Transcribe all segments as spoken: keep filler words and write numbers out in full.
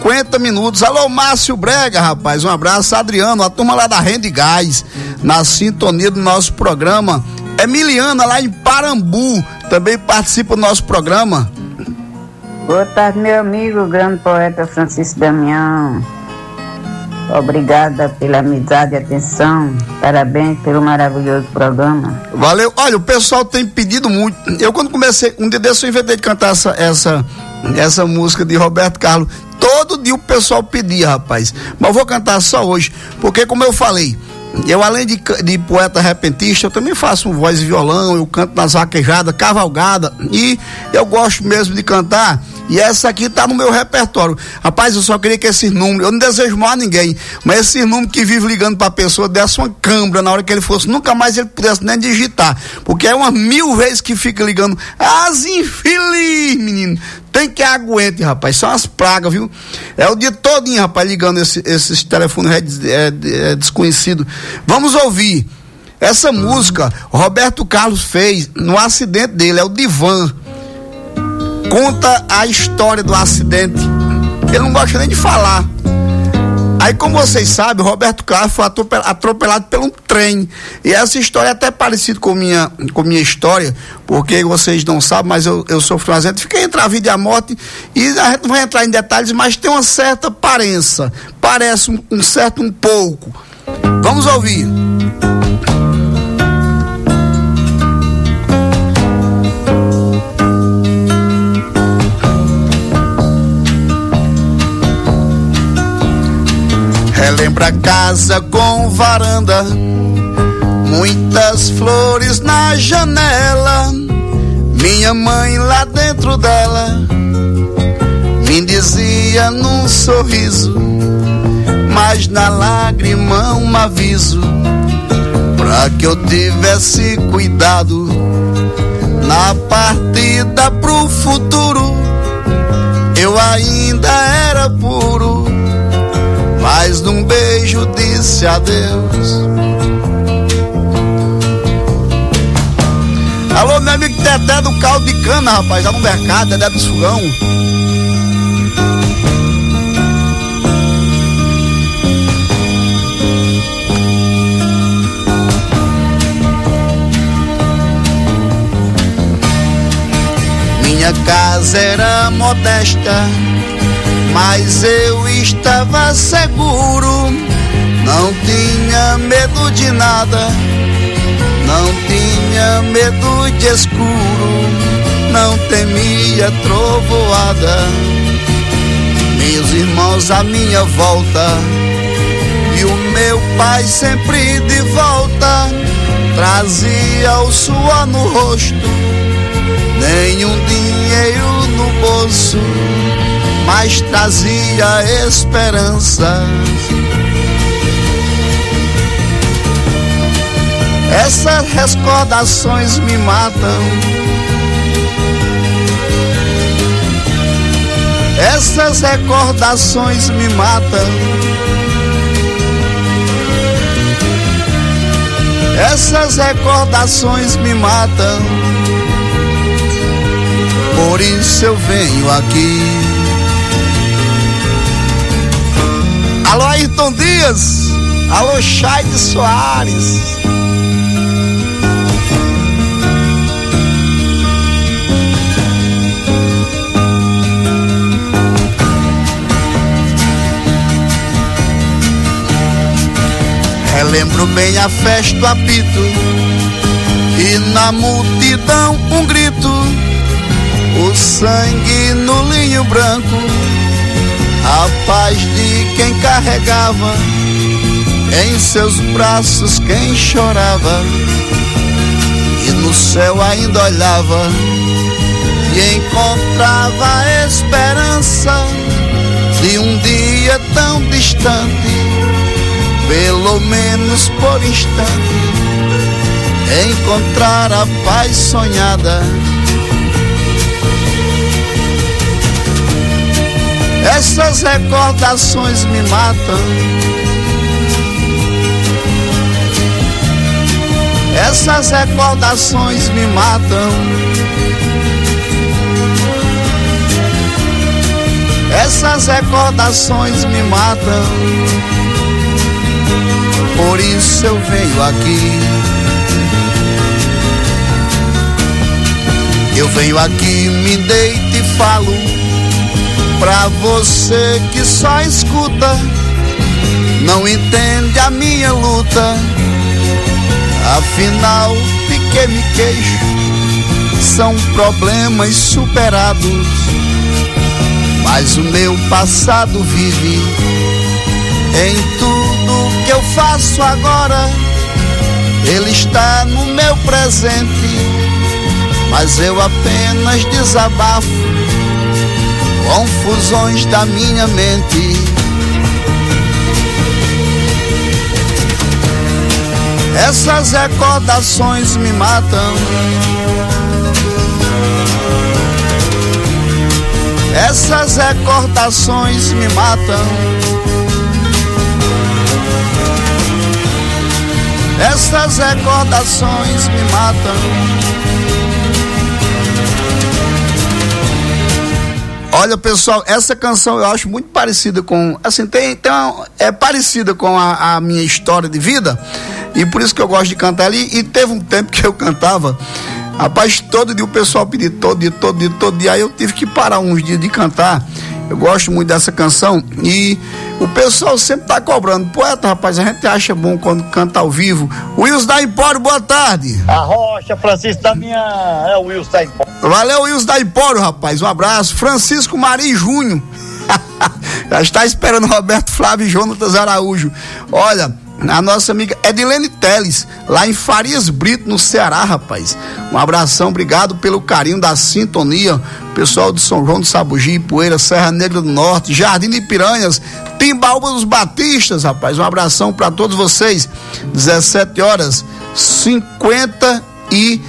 cinquenta minutos. Alô, Márcio Brega, rapaz, um abraço. Adriano, a turma lá da Rende Gás, na sintonia do nosso programa. Emiliana, lá em Parambu, também participa do nosso programa. Boa tarde, meu amigo, grande poeta Francisco Damião. Obrigada pela amizade e atenção. Parabéns pelo maravilhoso programa. Valeu. Olha, o pessoal tem pedido muito. Eu, quando comecei, um dia desse eu inventei de cantar essa, essa, essa música de Roberto Carlos. Todo dia o pessoal pedia, rapaz. Mas eu vou cantar só hoje, porque, como eu falei, eu, além de, de poeta repentista, eu também faço um voz e violão, eu canto nas vaquejadas, cavalgada, e eu gosto mesmo de cantar, e essa aqui tá no meu repertório. Rapaz, eu só queria que esses números, eu não desejo mal a ninguém, mas esses números que vive ligando pra pessoa desse uma câimbra na hora que ele fosse, nunca mais ele pudesse nem digitar, porque é umas mil vezes que fica ligando, as infeliz, menino. Tem que aguente, rapaz, são as pragas, viu? É o dia todinho, rapaz, ligando esse, esses telefones é, é, é, desconhecidos. Vamos ouvir essa música. Roberto Carlos fez no acidente dele, é o Divan. Conta a história do acidente. Ele não gosta nem de falar. Aí, como vocês sabem, o Roberto Carlos foi atropelado por um trem. E essa história é até parecida com minha, com minha história, porque vocês não sabem, mas eu, eu sofri um acidente. Fiquei entre a vida e a morte, e a gente não vai entrar em detalhes, mas tem uma certa parença. Parece um, um certo um pouco. Vamos ouvir. Relembra a casa com varanda, muitas flores na janela. Minha mãe lá dentro dela me dizia num sorriso, mas na lágrima um aviso, pra que eu tivesse cuidado na partida pro futuro. Eu ainda era puro, mas num beijo disse adeus. Alô, meu amigo Dedé do caldo de cana, rapaz, lá no mercado, Dedé do fogão. Minha casa era modesta, mas eu estava seguro, não tinha medo de nada, não tinha medo de escuro, não temia trovoada. Meus irmãos à minha volta e o meu pai sempre de volta, trazia o suor no rosto, nenhum dinheiro no bolso, mas trazia esperança. Essas recordações me matam, essas recordações me matam, essas recordações me matam. Por isso eu venho aqui. Alô, Ayrton Dias. Alô, Chaide Soares. Relembro bem a festa, o apito, e na multidão um grito, o sangue no linho branco, a paz de quem carregava em seus braços quem chorava, e no céu ainda olhava e encontrava a esperança de um dia tão distante, pelo menos por instante, encontrar a paz sonhada. Essas recordações me matam, essas recordações me matam, Essas recordações me matam, por isso eu venho aqui. Eu venho aqui, me deito e falo pra você que só escuta, não entende a minha luta. Afinal, de que me queixo? São problemas superados, mas o meu passado vive em tudo que eu faço agora. Ele está no meu presente, mas eu apenas desabafo confusões da minha mente. Essas recordações me matam, essas recordações me matam, essas recordações me matam. Olha, pessoal, essa canção eu acho muito parecida com, assim, tem, tem uma, é parecida com a, a minha história de vida, e por isso que eu gosto de cantar ali. E teve um tempo que eu cantava, rapaz, todo dia o pessoal pedia, todo dia, todo dia, todo dia, aí eu tive que parar uns dias de cantar. Eu gosto muito dessa canção e o pessoal sempre tá cobrando. Poeta, rapaz, a gente acha bom quando canta ao vivo. Wilson da Empório, boa tarde. A Rocha, Francisco da minha... É o Wilson da Empório. Valeu, Wilson da Empório, rapaz, um abraço. Francisco Maria Júnior. Já está esperando Roberto Flávio e Jonatas Araújo. Olha, a nossa amiga Edilene Teles, lá em Farias Brito, no Ceará, rapaz. Um abração, obrigado pelo carinho da sintonia. Pessoal de São João do Sabugi, Poeira, Serra Negra do Norte, Jardim de Piranhas, Timbaúba dos Batistas, rapaz. Um abração para todos vocês. dezessete horas cinquenta e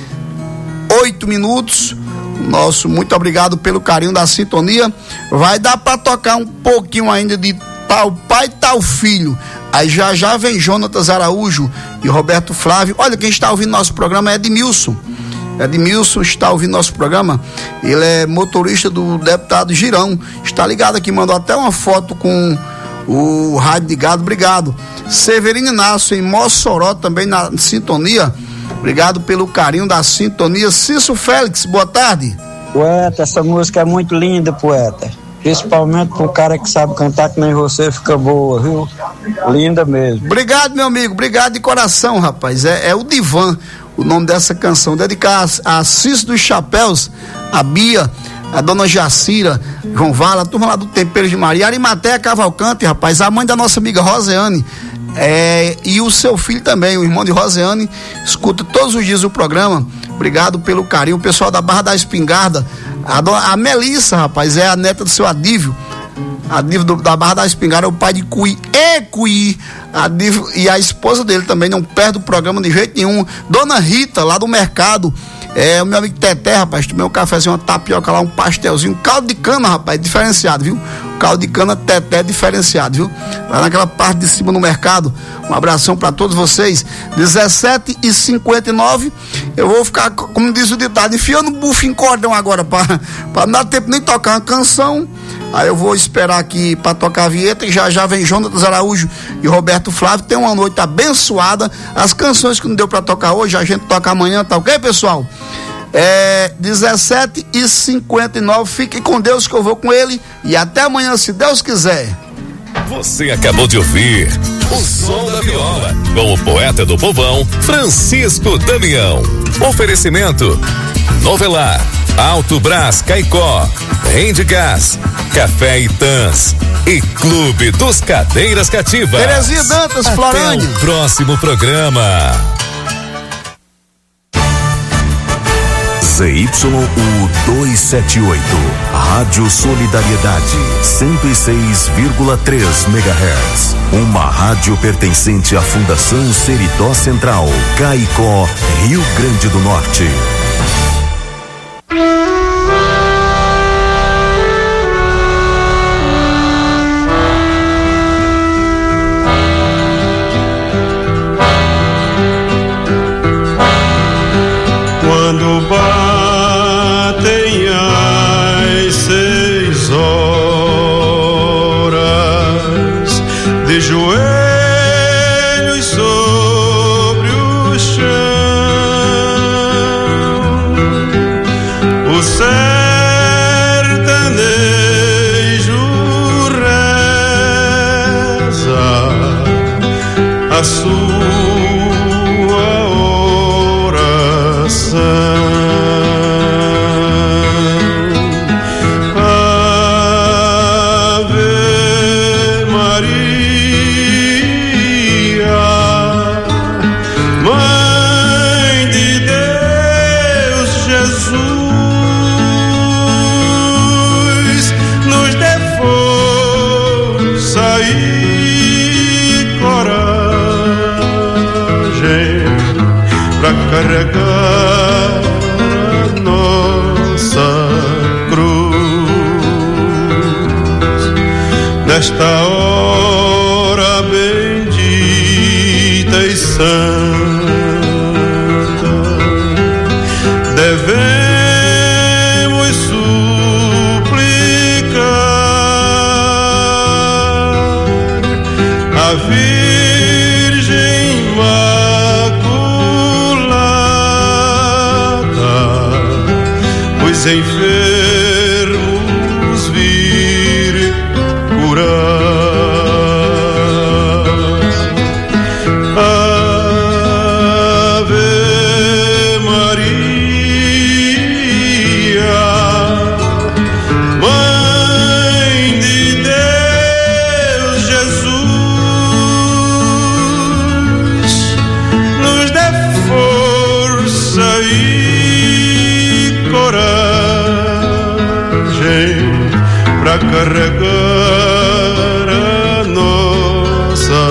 oito minutos. Nosso muito obrigado pelo carinho da sintonia. Vai dar para tocar um pouquinho ainda de Tal Pai, Tal Filho. Aí já já vem Jonatas Araújo e Roberto Flávio. Olha, quem está ouvindo nosso programa é Edmilson. Edmilson está ouvindo nosso programa. Ele é motorista do deputado Girão. Está ligado aqui, mandou até uma foto com o rádio ligado. Obrigado. Severino Inácio em Mossoró também na sintonia. Obrigado pelo carinho da sintonia. Cício Félix, boa tarde. Poeta, essa música é muito linda, poeta. Principalmente pro cara que sabe cantar que nem você, fica boa, viu? Linda mesmo. Obrigado, meu amigo, obrigado de coração, rapaz. É, é o Divan, o nome dessa canção. Dedicar a, a Cício dos Chapéus, a Bia, a dona Jacira, João Vala, a turma lá do Tempero de Maria, Arimateia Cavalcante, rapaz, a mãe da nossa amiga Roseane. É, e o seu filho também, o irmão de Roseane, escuta todos os dias o programa. Obrigado pelo carinho. O pessoal da Barra da Espingarda, a, dona, a Melissa, rapaz, é a neta do seu Adívio. Adívio do, da Barra da Espingarda é o pai de Cuí e Cuí. Adívio, e a esposa dele também não perde o programa de jeito nenhum. Dona Rita, lá do mercado. É, o meu amigo Teté, rapaz, tomei um cafezinho, uma tapioca lá, um pastelzinho, caldo de cana, rapaz, diferenciado, viu? Caldo de cana Teté diferenciado, viu? Lá naquela parte de cima no mercado. Um abração pra todos vocês. dezessete e cinquenta e nove. Eu vou ficar, como diz o ditado, enfiando bufo em cordão agora, pra, pra não dar tempo nem tocar uma canção. Aí eu vou esperar aqui para tocar a vinheta e já já vem Jonatas Araújo e Roberto Flávio. Tem uma noite abençoada. As canções que não deu para tocar hoje, a gente toca amanhã, tá ok, pessoal? É dezessete e cinquenta e nove. Fique com Deus que eu vou com ele. E até amanhã, se Deus quiser. Você acabou de ouvir O Som da Viola com o poeta do povão, Francisco Damião. Oferecimento Novelar, Alto Brás Caicó, Rende Gás, Café Itãs e Clube dos Cadeiras Cativas. Terezinha Dantas, Florândia. Até o próximo programa. Z Y U duzentos e setenta e oito, Rádio Solidariedade, cento e seis vírgula três megahertz. Uma rádio pertencente à Fundação Seridó Central, Caicó, Rio Grande do Norte. Quando batem as seis horas de joelhos sobre o chão. O sertanejo reza a sua oração. Carregar a nossa cruz nesta hora bendita e santa. Devemos suplicar a Virgem os enfermos vir curar. Ave Maria, Mãe de Deus Jesus, nos dê força e coragem pra carregar a nossa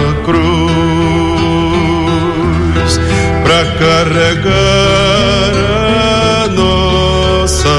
cruz, pra carregar a nossa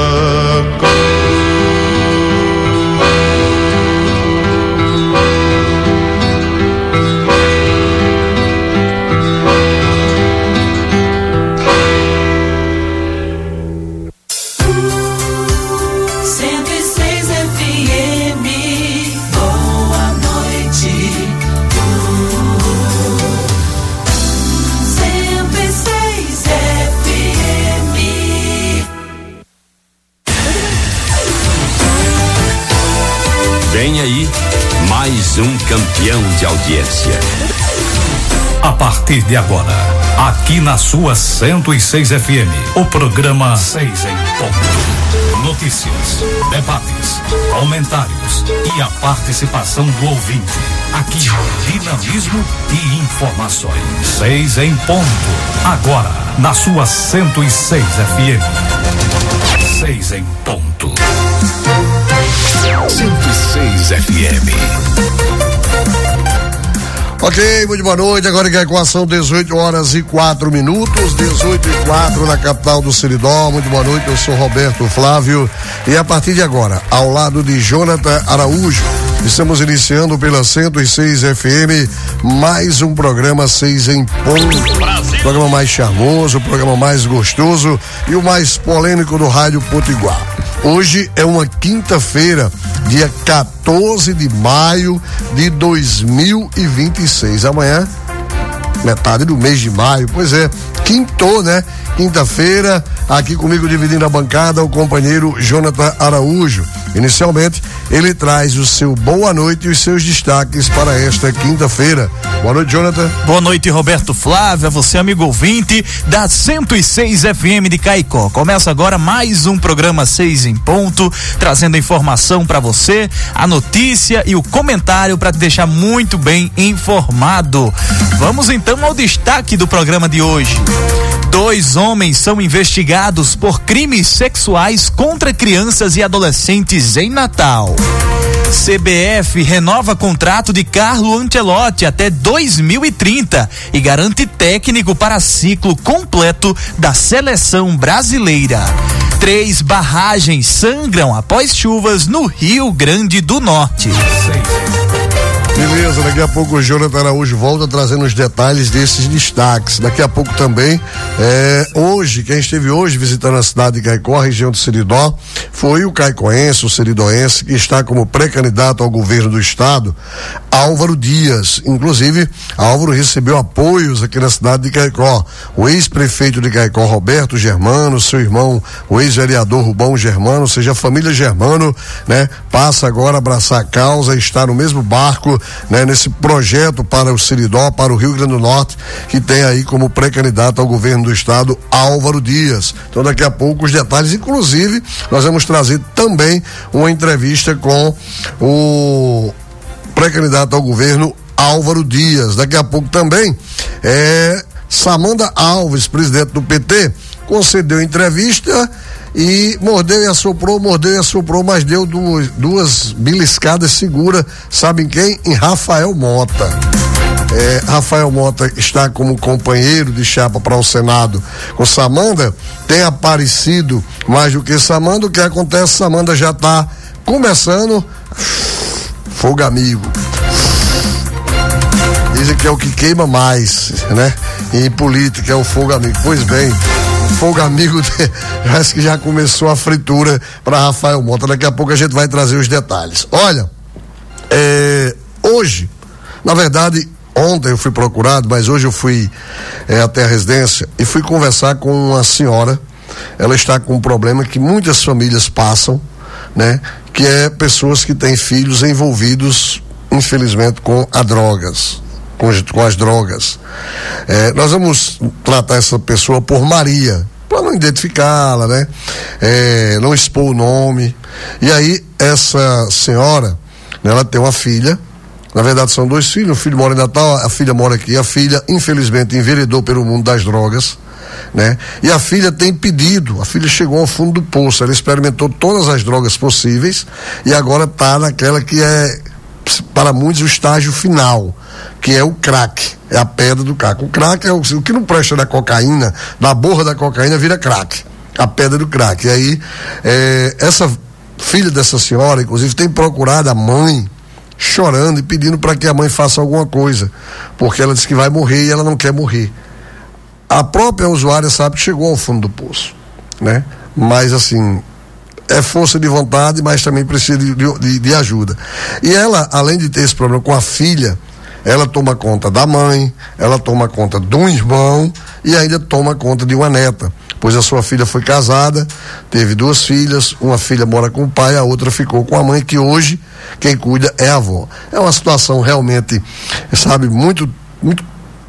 mais um campeão de audiência. A partir de agora, aqui na sua cento e seis F M, o programa Seis em Ponto. Notícias, debates, comentários e a participação do ouvinte. Aqui, dinamismo e informações. Seis em Ponto. Agora, na sua cento e seis F M. Seis em Ponto. cento e seis F M. Ok, muito boa noite. Agora em Caicoa são dezoito horas e quatro minutos, dezoito e quatro na capital do Seridó. Muito boa noite, eu sou Roberto Flávio e a partir de agora, ao lado de Jonathan Araújo, estamos iniciando pela cento e seis F M mais um programa Seis em Ponto. O programa mais charmoso, o programa mais gostoso e o mais polêmico do Rádio Potiguar. Hoje é uma quinta-feira, dia quatorze de maio de dois mil e vinte e seis. Amanhã, metade do mês de maio, pois é, quintou, né? Quinta-feira, aqui comigo dividindo a bancada, o companheiro Jonathan Araújo. Inicialmente, ele traz o seu boa noite e os seus destaques para esta quinta-feira. Boa noite, Jonathan. Boa noite, Roberto Flávio, a você, amigo ouvinte da cento e seis F M de Caicó. Começa agora mais um programa Seis em Ponto, trazendo a informação para você, a notícia e o comentário para te deixar muito bem informado. Vamos então ao destaque do programa de hoje. Dois homens são investigados por crimes sexuais contra crianças e adolescentes em Natal. C B F renova contrato de Carlo Ancelotti até dois mil e trinta e garante técnico para ciclo completo da seleção brasileira. Três barragens sangram após chuvas no Rio Grande do Norte. Amigo Beleza, daqui a pouco o Jonathan Araújo volta trazendo os detalhes desses destaques. Daqui a pouco também, é, hoje, quem esteve hoje visitando a cidade de Caicó, a região do Seridó, foi o caicoense, o seridoense, que está como pré-candidato ao governo do estado, Álvaro Dias. Inclusive, Álvaro recebeu apoios aqui na cidade de Caicó. O ex-prefeito de Caicó, Roberto Germano, seu irmão, o ex-vereador Rubão Germano, ou seja, a família Germano, né, passa agora a abraçar a causa, está no mesmo barco, né, nesse projeto para o Seridó, para o Rio Grande do Norte, que tem aí como pré-candidato ao governo do estado Álvaro Dias. Então daqui a pouco os detalhes, inclusive nós vamos trazer também uma entrevista com o pré-candidato ao governo Álvaro Dias. Daqui a pouco também é Samanda Alves, presidente do P T, concedeu entrevista e mordeu e assoprou, mordeu e assoprou, mas deu duas, duas beliscadas segura, sabem quem? Em Rafael Mota. É, Rafael Mota está como companheiro de chapa para o Senado com Samanda, tem aparecido mais do que Samanda. O que acontece? Samanda já está começando fogo amigo. Dizem que é o que queima mais, né? E em política é o fogo amigo. Pois bem, fogo amigo, parece que já começou a fritura para Rafael Mota. Daqui a pouco a gente vai trazer os detalhes. Olha, é, hoje, na verdade, ontem eu fui procurado, mas hoje eu fui é, até a residência e fui conversar com uma senhora. Ela está com um problema que muitas famílias passam, né? Que é pessoas que têm filhos envolvidos, infelizmente, com as drogas. Com, com as drogas. É, nós vamos tratar essa pessoa por Maria, para não identificá-la, né? É, não expor o nome. E aí, essa senhora, né, ela tem uma filha, na verdade são dois filhos, o filho mora em Natal, a filha mora aqui, a filha, infelizmente, enveredou pelo mundo das drogas, né? E a filha tem pedido, a filha chegou ao fundo do poço, ela experimentou todas as drogas possíveis e agora está naquela que é, para muitos, o estágio final, que é o crack, é a pedra do crack. O crack é o, o que não presta da cocaína, da borra da cocaína vira crack, a pedra do crack. E aí, é, essa filha dessa senhora, inclusive, tem procurado a mãe, chorando e pedindo para que a mãe faça alguma coisa, porque ela disse que vai morrer e ela não quer morrer. A própria usuária sabe que chegou ao fundo do poço, né? Mas assim, é força de vontade, mas também precisa de, de, de ajuda. E ela, além de ter esse problema com a filha, ela toma conta da mãe, ela toma conta de um irmão e ainda toma conta de uma neta, pois a sua filha foi casada, teve duas filhas, uma filha mora com o pai, a outra ficou com a mãe, que hoje quem cuida é a avó. É uma situação realmente, sabe, muito, muito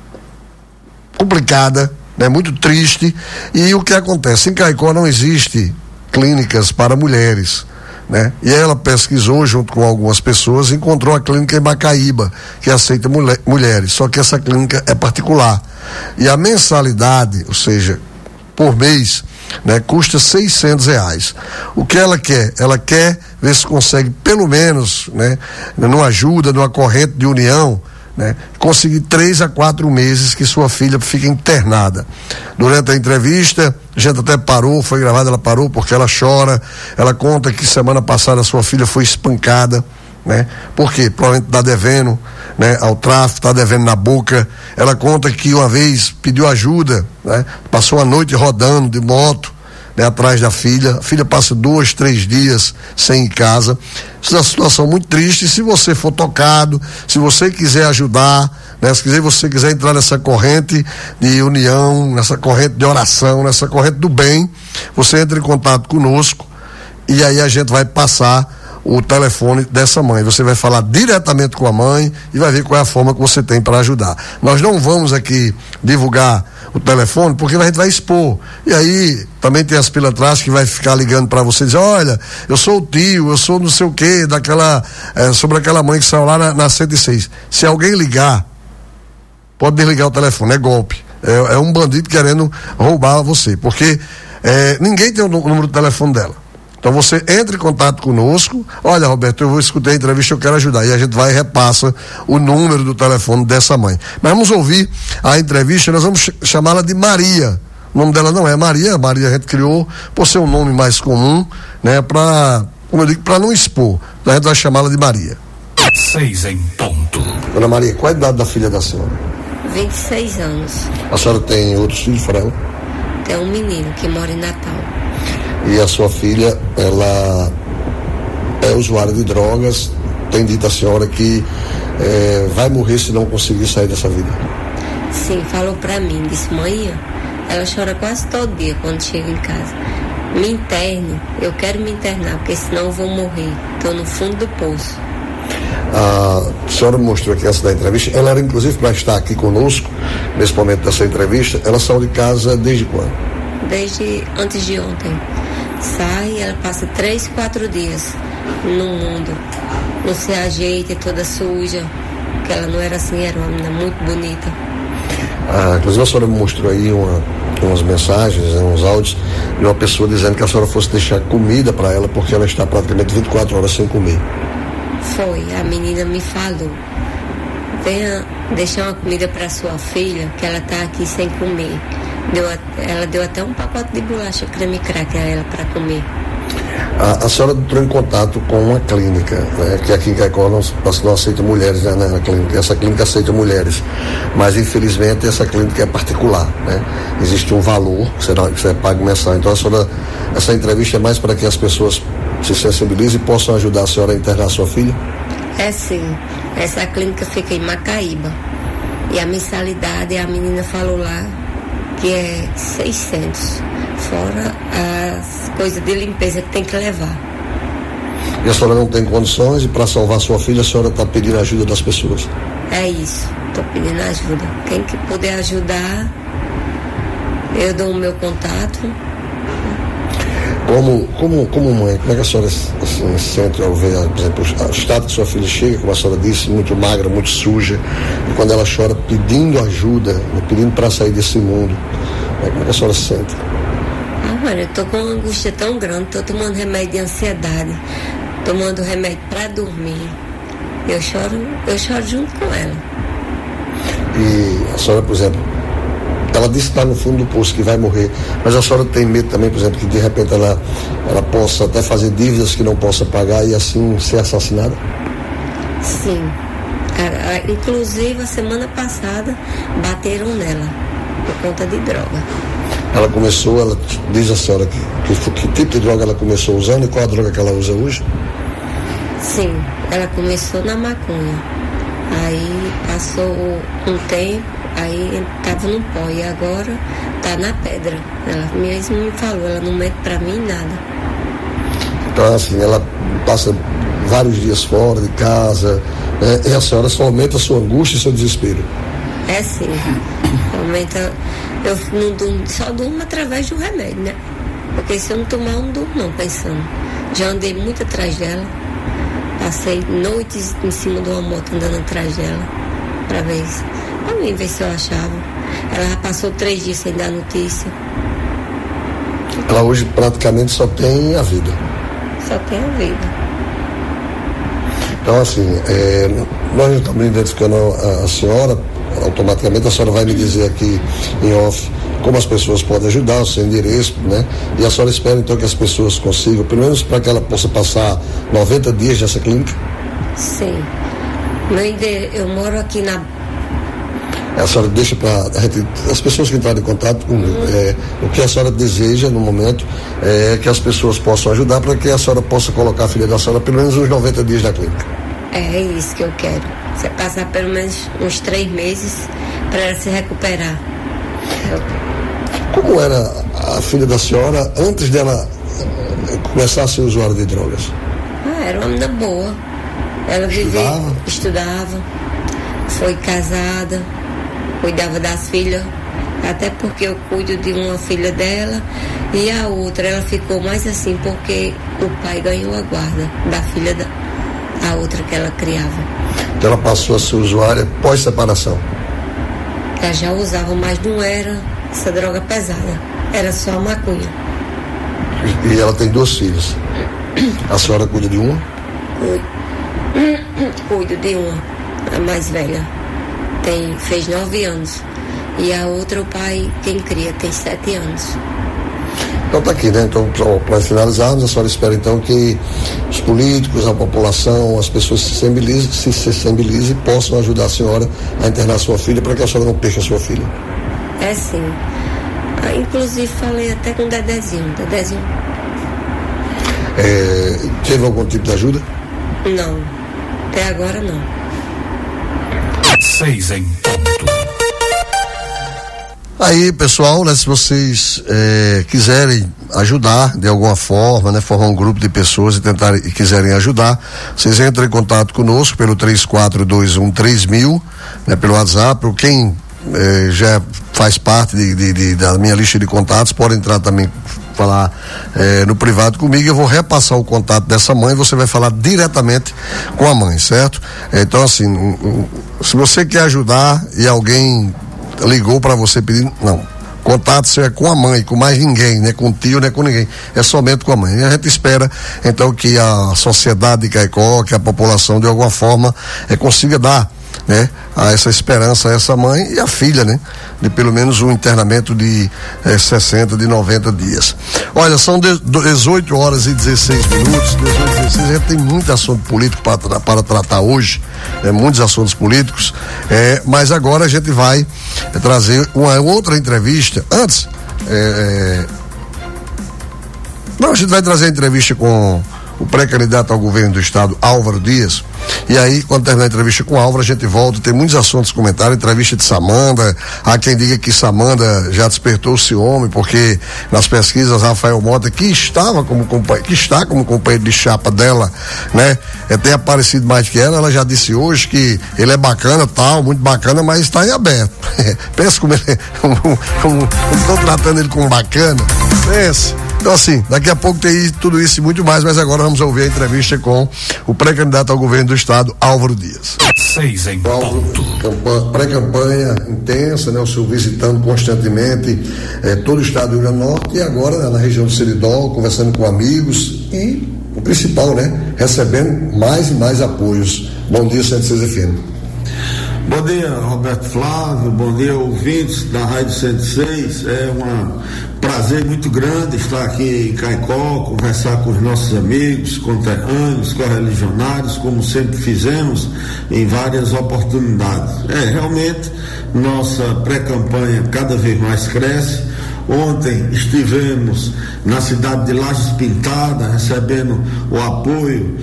complicada, né? Muito triste. E o que acontece? Em Caicó não existe clínicas para mulheres, né? E ela pesquisou junto com algumas pessoas e encontrou a clínica em Macaíba, que aceita mulher, mulheres, só que essa clínica é particular. E a mensalidade, ou seja, por mês, né, custa seiscentos reais. O que ela quer? Ela quer ver se consegue, pelo menos, né, numa ajuda, numa corrente de união, né, conseguir três a quatro meses que sua filha fica internada. Durante a entrevista, a gente até parou, foi gravada, ela parou porque ela chora, ela conta que semana passada sua filha foi espancada, né? Por quê? Provavelmente está devendo, né, ao tráfico, está devendo na boca. Ela conta que uma vez pediu ajuda, né? Passou a noite rodando de moto, né, atrás da filha. A filha passa dois, três dias sem ir em casa. Isso é uma situação muito triste. Se você for tocado, se você quiser ajudar, né, se você quiser entrar nessa corrente de união, nessa corrente de oração, nessa corrente do bem, você entra em contato conosco e aí a gente vai passar o telefone dessa mãe. Você vai falar diretamente com a mãe e vai ver qual é a forma que você tem para ajudar. Nós não vamos aqui divulgar o telefone porque a gente vai expor. E aí também tem as pilantras que vai ficar ligando para você e dizer: olha, eu sou o tio, eu sou não sei o que, daquela, é, sobre aquela mãe que saiu lá na, na cento e seis. Se alguém ligar, pode desligar o telefone, é golpe. É, é um bandido querendo roubar você, porque é, ninguém tem o número do telefone dela. Então você entra em contato conosco. Olha, Roberto, eu vou escutar a entrevista, eu quero ajudar. E a gente vai e repassa o número do telefone dessa mãe. Mas vamos ouvir a entrevista, nós vamos ch- chamá-la de Maria. O nome dela não é Maria, Maria a gente criou por ser um nome mais comum, né? Para, como eu digo, para não expor. Então a gente vai chamá-la de Maria. Seis em ponto. Dona Maria, qual a idade da filha da senhora? vinte e seis anos. A senhora tem outros filhos fora ela? Tem um menino que mora em Natal. E a sua filha, ela é usuária de drogas, tem dito à senhora que é, vai morrer se não conseguir sair dessa vida. Sim, falou pra mim, disse, mãe, ela chora quase todo dia quando chega em casa. Me interne, eu quero me internar, porque senão eu vou morrer. Tô no fundo do poço. A senhora mostrou aqui antes da entrevista, ela era inclusive para estar aqui conosco, nesse momento dessa entrevista, ela saiu de casa desde quando? Desde antes de ontem. Sai, ela passa três, quatro dias no mundo. Não se ajeita, é toda suja. Porque ela não era assim, era uma menina muito bonita. Ah, inclusive a senhora me mostrou aí uma, umas mensagens, uns áudios de uma pessoa dizendo que a senhora fosse deixar comida para ela porque ela está praticamente vinte e quatro horas sem comer. Foi, a menina me falou, venha deixar uma comida para sua filha, que ela tá aqui sem comer. Deu, ela deu até um pacote de bolacha creme cracker a ela para comer. A, a senhora entrou em contato com uma clínica, né, que aqui em Caicó não, não aceita mulheres, né, na clínica. Essa clínica aceita mulheres, mas infelizmente essa clínica é particular, né? Existe um valor que será, que será pago mensal. Então a senhora, essa entrevista é mais para que as pessoas se sensibilizem e possam ajudar a senhora a internar a sua filha? É sim, essa clínica fica em Macaíba e a mensalidade, a menina falou lá que é seiscentos, fora as coisas de limpeza que tem que levar. E a senhora não tem condições e para salvar sua filha a senhora está pedindo ajuda das pessoas? É isso, estou pedindo ajuda. Quem que puder ajudar, eu dou o meu contato. Como, como, como mãe, como é que a senhora assim, sente ao ver, por exemplo, o estado que sua filha chega, como a senhora disse, muito magra, muito suja, e quando ela chora pedindo ajuda, pedindo para sair desse mundo, como é que a senhora se sente? Ah, mano, eu tô com uma angústia tão grande, tô tomando remédio de ansiedade, tomando remédio para dormir. Eu choro, eu choro junto com ela. E a senhora, por exemplo, ela disse que está no fundo do poço, que vai morrer, mas a senhora tem medo também, por exemplo, que de repente ela, ela possa até fazer dívidas que não possa pagar e assim ser assassinada? Sim. Inclusive, a semana passada, bateram nela por conta de droga. Ela começou, ela diz a senhora que, que, que tipo de droga ela começou usando e qual a droga que ela usa hoje? Sim, ela começou na maconha. Aí passou um tempo, aí tava no pó e agora tá na pedra. Ela mesmo me falou, ela não mente pra mim nada. Então assim, ela passa vários dias fora de casa, né? E a senhora só aumenta a sua angústia e seu desespero. É sim, aumenta, eu não durmo, só durmo através do remédio, né? Porque se eu não tomar, eu não durmo não, pensando. Já andei muito atrás dela, passei noites em cima de uma moto andando atrás dela, pra ver, pra mim ver se eu achava. Ela já passou três dias sem dar notícia. Ela hoje praticamente só tem a vida. Só tem a vida. Então assim, é, nós estamos identificando a, a senhora, automaticamente a senhora vai me dizer aqui em off como as pessoas podem ajudar, o seu endereço, né? E a senhora espera então que as pessoas consigam, pelo menos para que ela possa passar noventa dias nessa clínica? Sim. Meu endereço, eu moro aqui na... A senhora deixa para as pessoas que entrarem em contato com uhum. é, o que a senhora deseja no momento é que as pessoas possam ajudar para que a senhora possa colocar a filha da senhora pelo menos uns noventa dias na clínica. É isso que eu quero. Você passar pelo menos uns três meses para ela se recuperar. Eu... Como era a filha da senhora antes dela começar a ser usuária de drogas? Ah, era uma menina boa. Ela vivia, estudava, estudava, foi casada, cuidava das filhas, até porque eu cuido de uma filha dela e a outra ela ficou mais assim porque o pai ganhou a guarda da filha da a outra que ela criava. Então ela passou a ser usuária pós-separação? Ela já usava, mas não era essa droga pesada, era só a maconha. E ela tem dois filhos. A senhora cuida de uma? Cuido, cuido de uma, a mais velha. Tem, fez nove anos. E a outra, o pai, quem cria, tem sete anos. Então está aqui, né? Então, para finalizarmos, a senhora espera então que os políticos, a população, as pessoas se sensibilizem, se sensibilizem e possam ajudar a senhora a internar sua filha para que a senhora não perca a sua filha. É sim. Ah, inclusive falei até com o Dedezinho. Dedezinho. É, teve algum tipo de ajuda? Não. Até agora não. Seis em ponto. Aí, pessoal, né, se vocês é, quiserem ajudar de alguma forma, né, formar um grupo de pessoas e tentar e quiserem ajudar, vocês entram em contato conosco pelo três quatro dois um três mil, né, pelo WhatsApp. Ou quem é, já faz parte de, de, de, da minha lista de contatos pode entrar também, falar é, no privado comigo. Eu vou repassar o contato dessa mãe, você vai falar diretamente com a mãe, certo? Então, assim, um, um, se você quer ajudar e alguém ligou para você pedindo, não, contato seu é com a mãe, com mais ninguém, né? Com o tio, não é com ninguém, é somente com a mãe. E a gente espera então que a sociedade de Caicó, que a população de alguma forma é, consiga dar, né, a essa esperança a essa mãe e a filha, né, de pelo menos um internamento de eh, sessenta, de noventa dias. Olha, são dezoito horas e dezesseis minutos, dezoito e dezesseis, a gente tem muito assunto político para, para tratar hoje, né, muitos assuntos políticos, eh, mas agora a gente vai eh, trazer uma outra entrevista. Antes, eh, não, a gente vai trazer a entrevista com o pré-candidato ao governo do estado, Álvaro Dias. E aí, quando terminar a entrevista com o Álvaro, a gente volta. Tem muitos assuntos comentados, entrevista de Samanda. Há quem diga que Samanda já despertou o ciúme, porque nas pesquisas Rafael Mota, que estava como companheiro, que está como companheiro de chapa dela, né, é, tem aparecido mais que ela. Ela já disse hoje que ele é bacana, tal, muito bacana, mas está em aberto. Pensa como ele, como, como, como estão tratando ele como bacana. Pensa. Então, assim, daqui a pouco tem tudo isso e muito mais, mas agora vamos ouvir a entrevista com o pré-candidato ao governo do estado, Álvaro Dias. Seis em ponto. Pré-campanha intensa, né? O senhor visitando constantemente eh, todo o estado do Rio Grande do Norte e agora na região do Seridó, conversando com amigos e, o principal, né? Recebendo mais e mais apoios. Bom dia, cento e seis F M. Bom dia, Roberto Flávio, bom dia, ouvintes da Rádio cento e seis. É um prazer muito grande estar aqui em Caicó, conversar com os nossos amigos, conterrâneos, correligionários, como sempre fizemos em várias oportunidades. É, realmente, nossa pré-campanha cada vez mais cresce. Ontem estivemos na cidade de Lajes Pintada, recebendo o apoio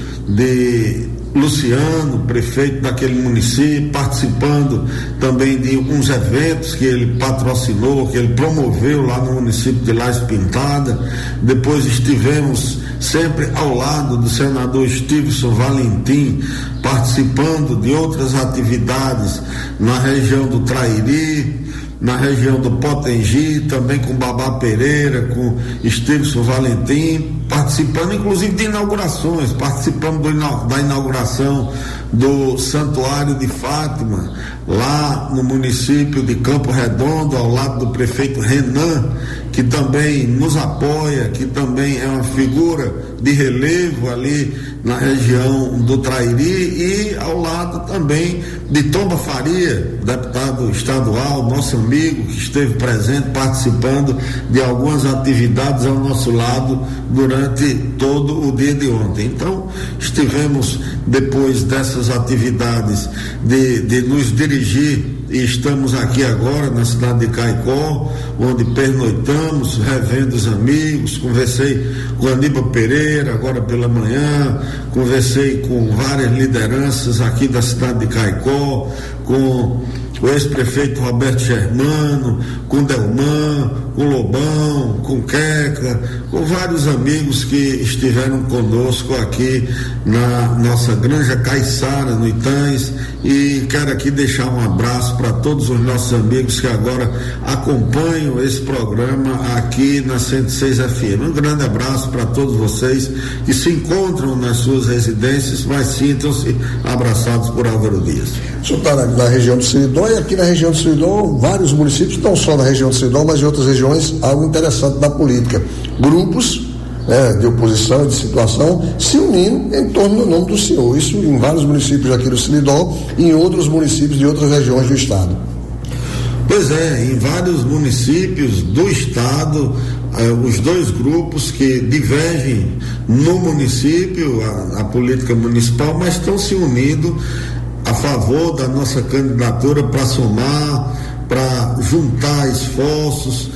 de Luciano, prefeito daquele município, participando também de alguns eventos que ele patrocinou, que ele promoveu lá no município de Lajes Pintada. Depois estivemos sempre ao lado do senador Stevenson Valentim, participando de outras atividades na região do Trairi, na região do Potengi, também com Babá Pereira, com Stevenson Valentim, participando inclusive de inaugurações. Participamos do, da inauguração do Santuário de Fátima, lá no município de Campo Redondo, ao lado do prefeito Renan, que também nos apoia, que também é uma figura de relevo ali na região do Trairi, e ao lado também de Tomba Faria, deputado estadual, nosso amigo, que esteve presente, participando de algumas atividades ao nosso lado durante todo o dia de ontem. Então, estivemos, depois dessas atividades, de, de nos dirigir, e estamos aqui agora na cidade de Caicó, onde pernoitamos, revendo os amigos. Conversei com Aníbal Pereira agora pela manhã, conversei com várias lideranças aqui da cidade de Caicó, com o ex-prefeito Roberto Germano, com Delman, com Lobão, com Queca, com vários amigos que estiveram conosco aqui na nossa Granja Caiçara, no Itães, e quero aqui deixar um abraço para todos os nossos amigos que agora acompanham esse programa aqui na cento e seis F M. Um grande abraço para todos vocês que se encontram nas suas residências, mas sintam-se abraçados por Álvaro Dias. O senhor está na, na região do Seridó, e aqui na região do Seridó, vários municípios, não só na região do Seridó, mas em outras regiões, algo interessante da política. Grupos, né, de oposição e de situação se unindo em torno do nome do senhor. Isso em vários municípios aqui do Seridó e em outros municípios de outras regiões do estado. Pois é, em vários municípios do estado eh, os dois grupos que divergem no município, a, a política municipal, mas estão se unindo a favor da nossa candidatura para somar, para juntar esforços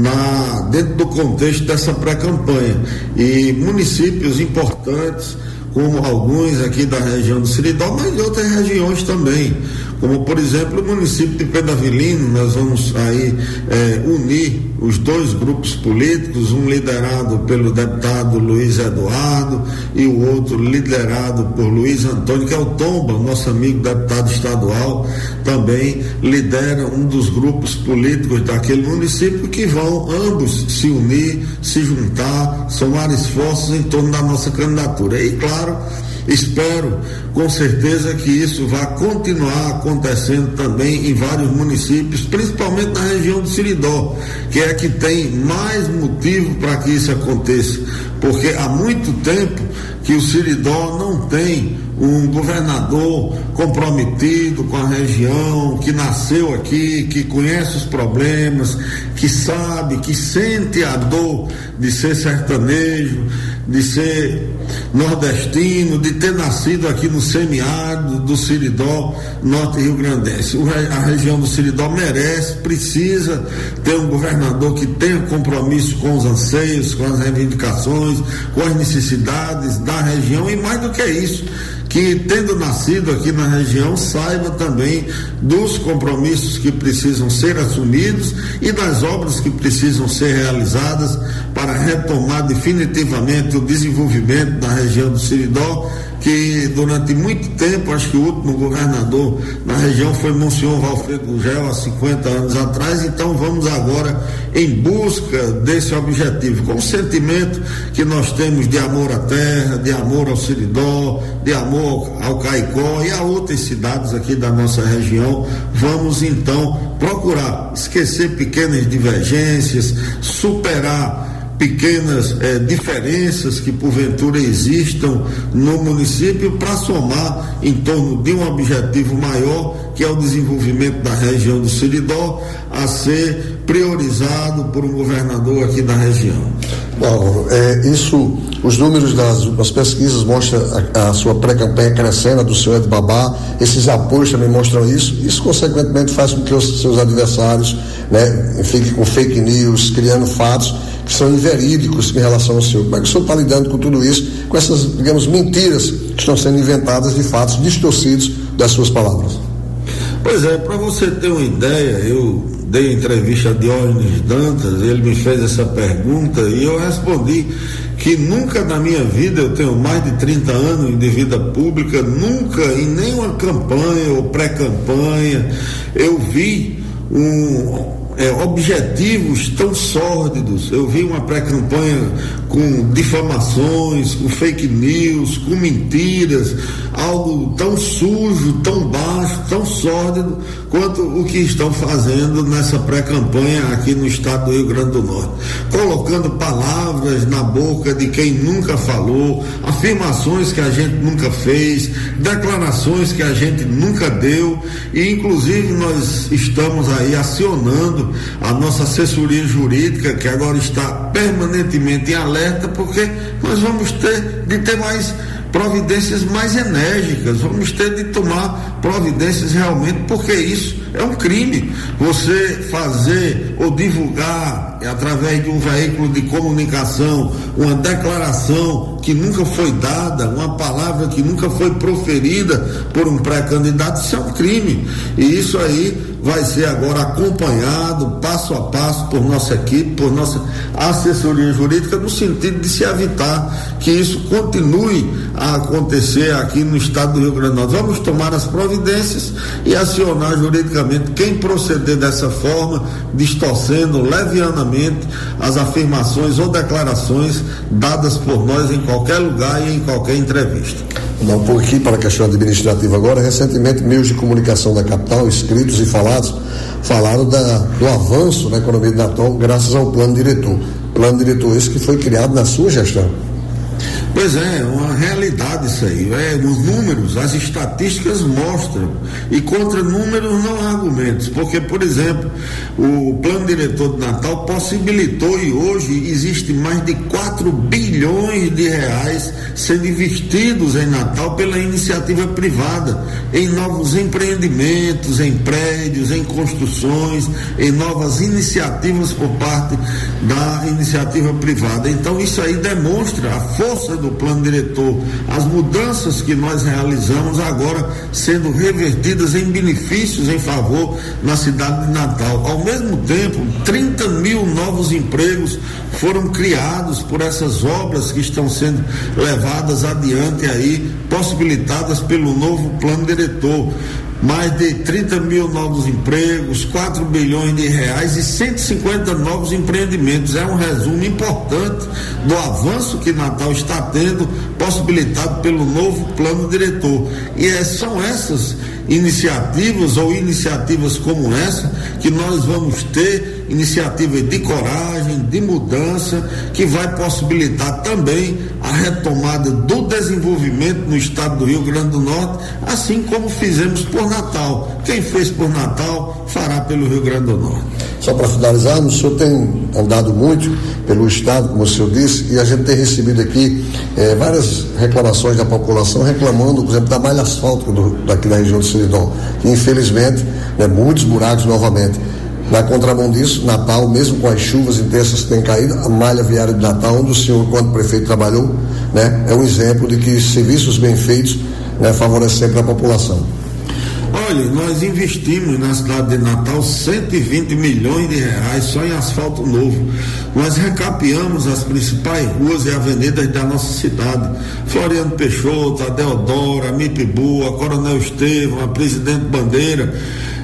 na, dentro do contexto dessa pré-campanha. E municípios importantes, como alguns aqui da região do Seridó, mas de outras regiões também, como por exemplo o município de Pedro Avelino. Nós vamos aí eh, unir os dois grupos políticos, um liderado pelo deputado Luiz Eduardo e o outro liderado por Luiz Antônio, que é o Tomba, nosso amigo deputado estadual, também lidera um dos grupos políticos daquele município, que vão ambos se unir, se juntar, somar esforços em torno da nossa candidatura. E claro, espero com certeza que isso vai continuar acontecendo também em vários municípios, principalmente na região do Seridó, que é que tem mais motivo para que isso aconteça, porque há muito tempo que o Seridó não tem um governador comprometido com a região, que nasceu aqui, que conhece os problemas, que sabe, que sente a dor de ser sertanejo, de ser nordestino, de ter nascido aqui no semiárido do Seridó, norte rio-grandense. A região do Seridó merece, precisa ter um governador que tenha compromisso com os anseios, com as reivindicações, com as necessidades da região, e mais do que isso, que tendo nascido aqui na região, saiba também dos compromissos que precisam ser assumidos e das obras que precisam ser realizadas para retomar definitivamente o desenvolvimento da região do Seridó, que durante muito tempo, acho que o último governador na região foi Monsenhor Valfredo Gugel, há cinquenta anos atrás. Então vamos agora em busca desse objetivo, com o sentimento que nós temos de amor à terra, de amor ao Seridó, de amor ao Caicó e a outras cidades aqui da nossa região. Vamos então procurar esquecer pequenas divergências, superar pequenas eh, diferenças que porventura existam no município, para somar em torno de um objetivo maior, que é o desenvolvimento da região do Seridó, a ser priorizado por um governador aqui da região. Bom, é, isso, os números das, das pesquisas mostram a, a sua pré-campanha crescendo, a do senhor Ed Babá, esses apoios também mostram isso. Isso consequentemente faz com que os seus adversários, né, fiquem com fake news, criando fatos que são inverídicos em relação ao senhor. Como é que o senhor está lidando com tudo isso, com essas, digamos, mentiras que estão sendo inventadas de fatos distorcidos das suas palavras? Pois é, para você ter uma ideia, eu dei entrevista a Diógenes Dantas, ele me fez essa pergunta e eu respondi que nunca na minha vida, eu tenho mais de trinta anos de vida pública, nunca em nenhuma campanha ou pré-campanha eu vi um É, objetivos tão sórdidos. Eu vi uma pré-campanha com difamações, com fake news, com mentiras, algo tão sujo, tão baixo, tão sórdido quanto o que estão fazendo nessa pré-campanha aqui no estado do Rio Grande do Norte, colocando palavras na boca de quem nunca falou, afirmações que a gente nunca fez, declarações que a gente nunca deu, e inclusive nós estamos aí acionando a nossa assessoria jurídica, que agora está permanentemente em alerta, porque nós vamos ter de ter mais providências mais enérgicas, vamos ter de tomar providências realmente, porque isso é um crime. Você fazer ou divulgar através de um veículo de comunicação uma declaração que nunca foi dada, uma palavra que nunca foi proferida por um pré-candidato, isso é um crime. E isso aí vai ser agora acompanhado passo a passo por nossa equipe, por nossa assessoria jurídica, no sentido de se evitar que isso continue a acontecer aqui no estado do Rio Grande do Norte. Vamos tomar as providências e acionar juridicamente quem proceder dessa forma, distorcendo levianamente as afirmações ou declarações dadas por nós em qualquer lugar e em qualquer entrevista. Não, um pouco aqui para a questão administrativa agora. Recentemente, meios de comunicação da capital, escritos e falados, falaram da, do avanço na economia de Natal graças ao plano diretor. Plano diretor esse que foi criado na sua gestão. Pois é, é uma realidade isso aí. É, os números, as estatísticas mostram. E contra números não há argumentos. Porque, por exemplo, o plano diretor de Natal possibilitou e hoje existe mais de quatro bilhões de reais sendo investidos em Natal pela iniciativa privada, em novos empreendimentos, em prédios, em construções, em novas iniciativas por parte da iniciativa privada. Então isso aí demonstra a força do plano diretor, as mudanças que nós realizamos agora sendo revertidas em benefícios em favor na cidade de Natal. Ao mesmo tempo, trinta mil novos empregos foram criados por essas obras que estão sendo levadas adiante aí, possibilitadas pelo novo plano diretor. Mais de trinta mil novos empregos, quatro bilhões de reais e cento e cinquenta novos empreendimentos. É um resumo importante do avanço que Natal está tendo, possibilitado pelo novo plano diretor. E é, são essas iniciativas ou iniciativas como essa que nós vamos ter, iniciativas de coragem, de mudança, que vai possibilitar também a retomada do desenvolvimento no estado do Rio Grande do Norte, assim como fizemos por Natal. Quem fez por Natal, fará pelo Rio Grande do Norte. Só para finalizar, o senhor tem andado muito pelo estado, como o senhor disse, e a gente tem recebido aqui eh, várias reclamações da população, reclamando, por exemplo, da malha asfáltica do, daqui da região do Seridó, que infelizmente, né, muitos buracos novamente. Na contramão disso, Natal, mesmo com as chuvas intensas que têm caído, a malha viária de Natal, onde o senhor, enquanto prefeito, trabalhou, né, é um exemplo de que serviços bem feitos, né, favorecem sempre a população. Olha, nós investimos na cidade de Natal cento e vinte milhões de reais só em asfalto novo. Nós recapeamos as principais ruas e avenidas da nossa cidade. Floriano Peixoto, a Deodoro, a Mipibu, a Coronel Estevão, a Presidente Bandeira,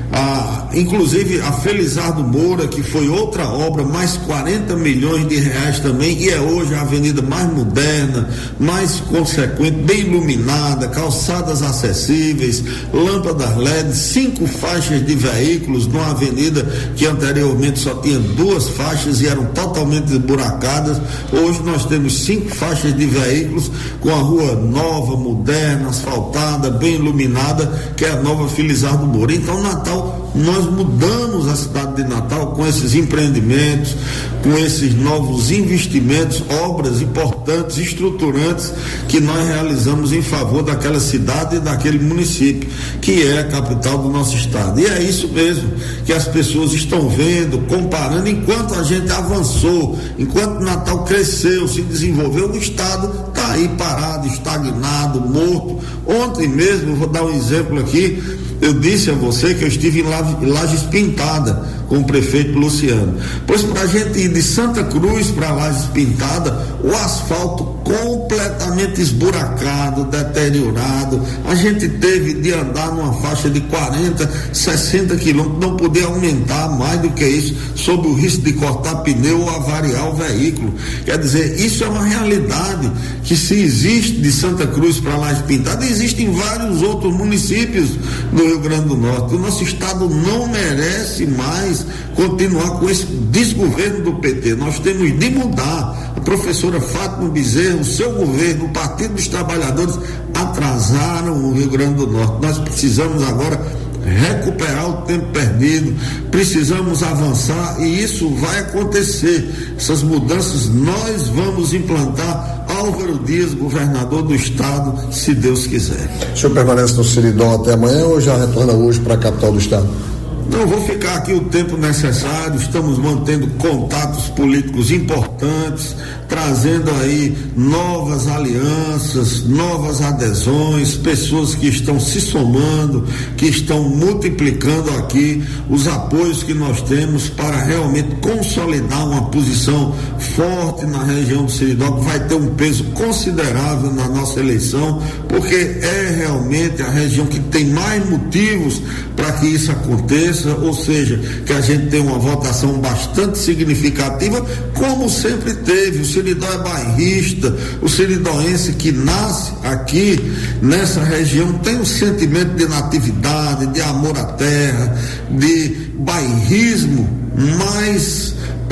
a, inclusive a Felizardo Moura, que foi outra obra, mais quarenta milhões de reais também, e é hoje a avenida mais moderna, mais consequente, bem iluminada, calçadas acessíveis, lâmpadas L E D, cinco faixas de veículos numa avenida que anteriormente só tinha duas faixas e eram totalmente esburacadas. Hoje nós temos cinco faixas de veículos com a rua nova, moderna, asfaltada, bem iluminada, que é a nova Felizardo Moura. Então, Natal, nós mudamos a cidade de Natal com esses empreendimentos, com esses novos investimentos, obras importantes, estruturantes que nós realizamos em favor daquela cidade e daquele município, que é a capital do nosso estado. E é isso mesmo que as pessoas estão vendo, comparando, enquanto a gente avançou, enquanto Natal cresceu, se desenvolveu, o estado está aí parado, estagnado, morto. Ontem mesmo, vou dar um exemplo aqui, eu disse a você que eu estive em Lajes Pintada com o prefeito Luciano. Pois para a gente ir de Santa Cruz para Lajes Pintada, o asfalto completamente esburacado, deteriorado, a gente teve de andar numa faixa de quarenta, sessenta quilômetros, não poder aumentar mais do que isso, sob o risco de cortar pneu ou avariar o veículo. Quer dizer, isso é uma realidade que, se existe de Santa Cruz para Lajes Pintada, existe em vários outros municípios do Rio Grande do Norte. O nosso estado não merece mais continuar com esse desgoverno do P T. Nós temos de mudar. A professora Fátima Bezerra, o seu governo, o Partido dos Trabalhadores atrasaram o Rio Grande do Norte. Nós precisamos agora recuperar o tempo perdido, precisamos avançar, e isso vai acontecer. Essas mudanças nós vamos implantar. Álvaro Dias, governador do estado, se Deus quiser. O senhor permanece no Seridó até amanhã ou já retorna hoje para a capital do estado? Não, vou ficar aqui o tempo necessário. Estamos mantendo contatos políticos importantes, trazendo aí novas alianças, novas adesões, pessoas que estão se somando, que estão multiplicando aqui os apoios que nós temos para realmente consolidar uma posição forte na região do Seridó, que vai ter um peso considerável na nossa eleição, porque é realmente a região que tem mais motivos para que isso aconteça, ou seja, que a gente tem uma votação bastante significativa, como sempre teve. O Seridó é bairrista, o seridóense que nasce aqui nessa região tem um sentimento de natividade, de amor à terra, de bairrismo mais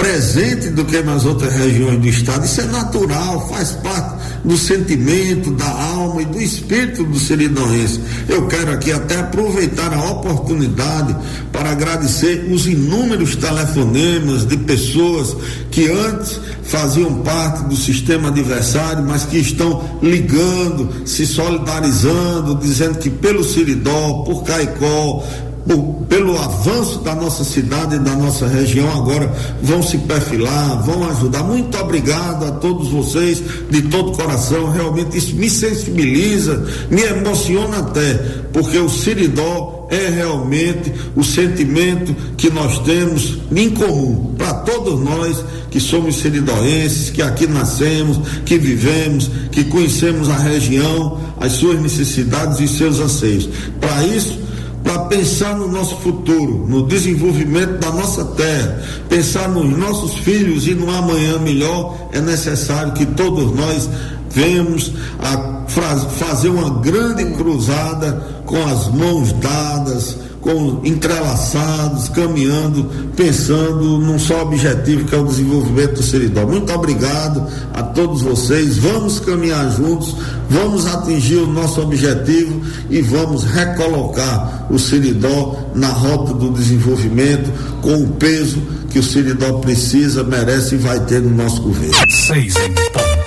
presente do que nas outras regiões do estado. Isso é natural, faz parte do sentimento, da alma e do espírito do seridoense. Eu quero aqui até aproveitar a oportunidade para agradecer os inúmeros telefonemas de pessoas que antes faziam parte do sistema adversário, mas que estão ligando, se solidarizando, dizendo que pelo Seridó, por Caicó, Por, pelo avanço da nossa cidade e da nossa região, agora vão se perfilar, vão ajudar. Muito obrigado a todos vocês, de todo coração. Realmente isso me sensibiliza, me emociona até, porque o Seridó é realmente o sentimento que nós temos em comum, para todos nós que somos seridoenses, que aqui nascemos, que vivemos, que conhecemos a região, as suas necessidades e seus anseios. Para isso, para pensar no nosso futuro, no desenvolvimento da nossa terra, pensar nos nossos filhos e no amanhã melhor, é necessário que todos nós venhamos a fazer uma grande cruzada com as mãos dadas, com entrelaçados, caminhando, pensando num só objetivo, que é o desenvolvimento do Seridó. Muito obrigado a todos vocês. Vamos caminhar juntos, vamos atingir o nosso objetivo e vamos recolocar o Seridó na rota do desenvolvimento com o peso que o Seridó precisa, merece e vai ter no nosso governo. Seis em ponto.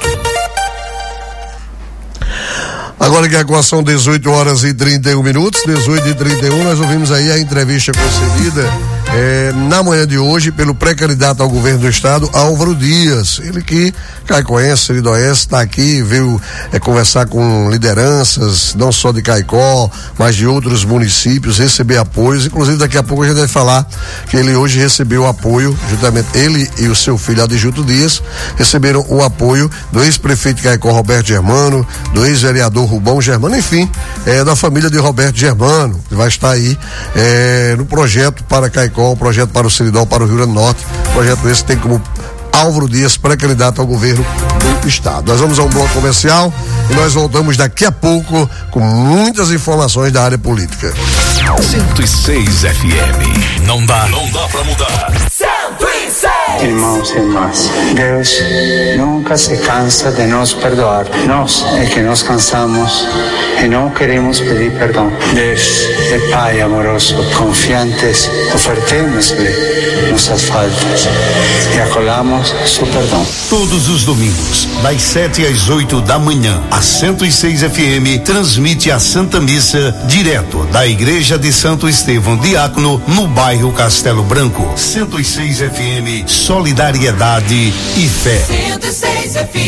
Agora que agora são dezoito horas e trinta e um minutos, dezoito e trinta e um, nós ouvimos aí a entrevista concedida é, na manhã de hoje pelo pré-candidato ao governo do estado, Álvaro Dias. Ele que caicoense, seridoense, está aqui, veio é, conversar com lideranças, não só de Caicó, mas de outros municípios, receber apoios. Inclusive, daqui a pouco a gente vai falar que ele hoje recebeu apoio, juntamente ele e o seu filho Adjunto Dias, receberam o apoio do ex-prefeito de Caicó, Roberto Germano, do ex-vereador Rubão Germano, enfim, é, da família de Roberto Germano, que vai estar aí é, no projeto para Caicó, o projeto para o Seridó, para o Rio Grande do Norte. O projeto esse tem como Álvaro Dias, pré-candidato ao governo do estado. Nós vamos a um bloco comercial e nós voltamos daqui a pouco com muitas informações da área política. cento e seis F M. Não dá, não dá pra mudar. cento e seis! Irmãos e irmãs, Deus nunca se cansa de nos perdoar. Nós é que nos cansamos e não queremos pedir perdão. Deus é Pai amoroso, confiantes, ofertemos-lhe nossas faltas e acolhamos seu perdão. Todos os domingos, das sete às oito da manhã, a cento e seis F M transmite a Santa Missa direto da Igreja de Santo Estevão Diácono, no bairro Castelo Branco. cento e seis F M, solidariedade e fé. cento e seis F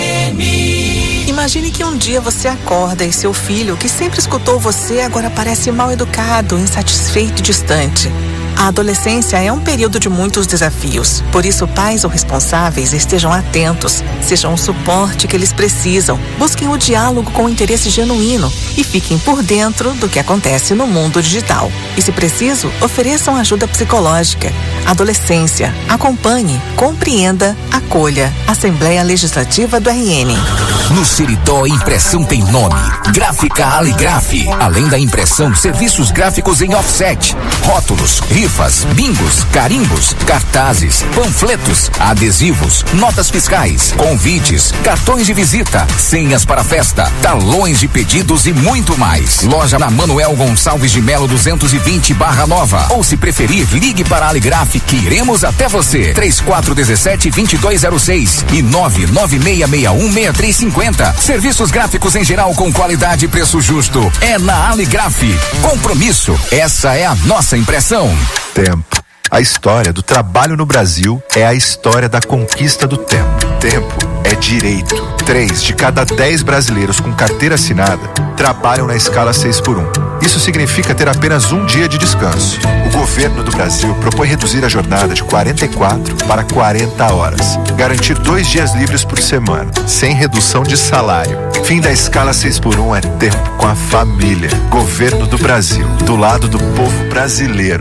M. Imagine que um dia você acorda e seu filho, que sempre escutou você, agora parece mal educado, insatisfeito e distante. A adolescência é um período de muitos desafios. Por isso, pais ou responsáveis estejam atentos, sejam o suporte que eles precisam, busquem o diálogo com interesse genuíno e fiquem por dentro do que acontece no mundo digital. E, se preciso, ofereçam ajuda psicológica. Adolescência, acompanhe, compreenda, acolha. Assembleia Legislativa do R N. No Seridó, impressão tem nome. Gráfica Aligraf. Além da impressão, serviços gráficos em offset, rótulos, rifas, bingos, carimbos, cartazes, panfletos, adesivos, notas fiscais, convites, cartões de visita, senhas para festa, talões de pedidos e muito mais. Loja na Manuel Gonçalves de Melo duzentos e vinte Barra Nova. Ou, se preferir, ligue para a Aligraf que iremos até você. três quatro um sete, dois dois zero seis e nove nove seis seis um, seis três cinco zero. Serviços gráficos em geral com qualidade e preço justo. É na Aligraf. Compromisso. Essa é a nossa impressão. Tempo. A história do trabalho no Brasil é a história da conquista do tempo. Tempo é direito. Três de cada dez brasileiros com carteira assinada trabalham na escala seis por um. Isso significa ter apenas um dia de descanso. O governo do Brasil propõe reduzir a jornada de quarenta e quatro para quarenta horas. Garantir dois dias livres por semana, sem redução de salário. Fim da escala seis por um é tempo com a família. Governo do Brasil, do lado do povo brasileiro.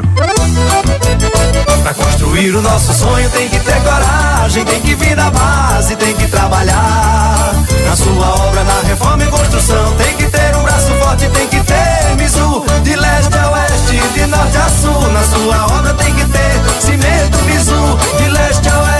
Pra construir o nosso sonho tem que ter coragem, tem que vir da base, tem que trabalhar. Na sua obra, na reforma e construção, tem que ter um braço forte, tem que ter Mizu. De leste a oeste, de norte a sul, na sua obra tem que ter cimento Mizu. De leste a oeste.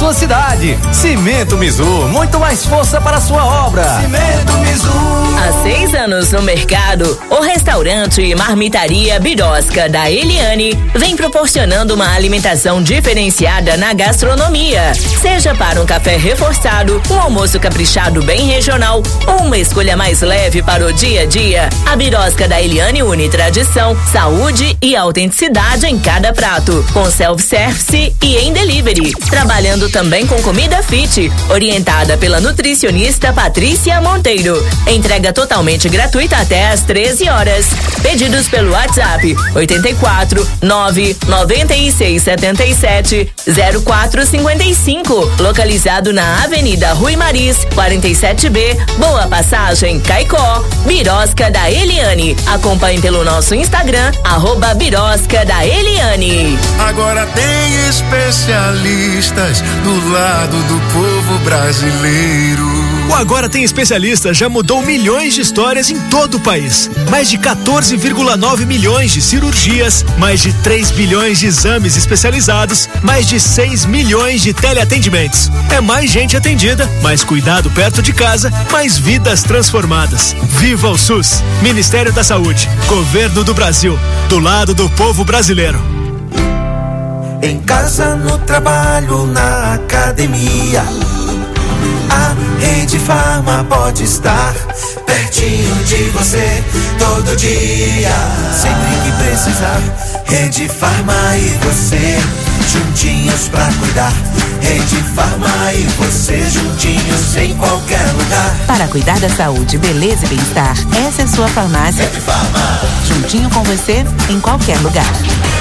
sua cidade. Cimento Mizu, muito mais força para a sua obra. Cimento Mizu. Há seis anos no mercado, o restaurante e marmitaria Birosca da Eliane vem proporcionando uma alimentação diferenciada na gastronomia. Seja para um café reforçado, um almoço caprichado bem regional ou uma escolha mais leve para o dia a dia, a Birosca da Eliane une tradição, saúde e autenticidade em cada prato, com self-service e em delivery. Trabalhando também com comida fit, orientada pela nutricionista Patrícia Monteiro. Entrega totalmente gratuita até às treze horas. Pedidos pelo WhatsApp oito quatro nove nove seis sete sete zero quatro cinco cinco, localizado na Avenida Rui Maris, quarenta e sete B, Boa Passagem, Caicó. Birosca da Eliane. Acompanhe pelo nosso Instagram, arroba Birosca da Eliane. Agora tem especialistas do lado do povo brasileiro. O Agora Tem Especialistas já mudou milhões de histórias em todo o país. Mais de quatorze vírgula nove milhões de cirurgias, mais de três bilhões de exames especializados, mais de seis milhões de teleatendimentos. É mais gente atendida, mais cuidado perto de casa, mais vidas transformadas. Viva o SUS! Ministério da Saúde, Governo do Brasil, do lado do povo brasileiro. Em casa, no trabalho, na academia, a Rede Farma pode estar pertinho de você todo dia. Sempre que precisar, Rede Farma e você juntinhos pra cuidar. Rede Farma e você juntinhos em qualquer lugar. Para cuidar da saúde, beleza e bem-estar, essa é sua farmácia. Rede Farma. Juntinho com você em qualquer lugar.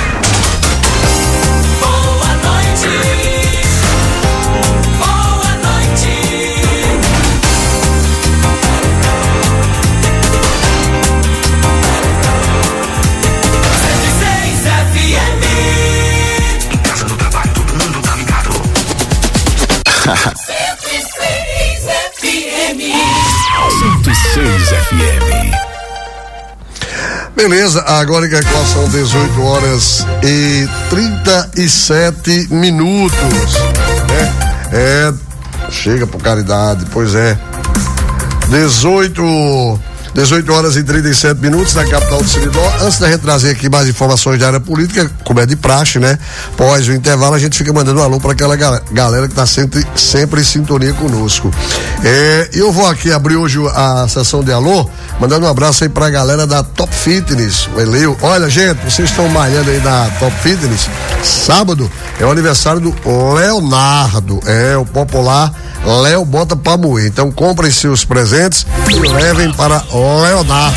Boa noite. cento e seis F M. cento e seis F M. Beleza, agora que são dezoito horas e trinta e sete minutos, né? É, chega por caridade, pois é. dezoito horas e trinta e sete minutos na capital do Seridó. Antes da gente trazer aqui mais informações da área política, como é de praxe, né? Após o intervalo, a gente fica mandando um alô para aquela galera que tá sempre, sempre em sintonia conosco. É, eu vou aqui abrir hoje a sessão de alô, mandando um abraço aí pra galera da Top Fitness, o Eleu. Olha, gente, vocês estão malhando aí na Top Fitness. Sábado é o aniversário do Leonardo, é o popular Léo Bota Pra Moer. Então comprem seus presentes e levem para Leonardo.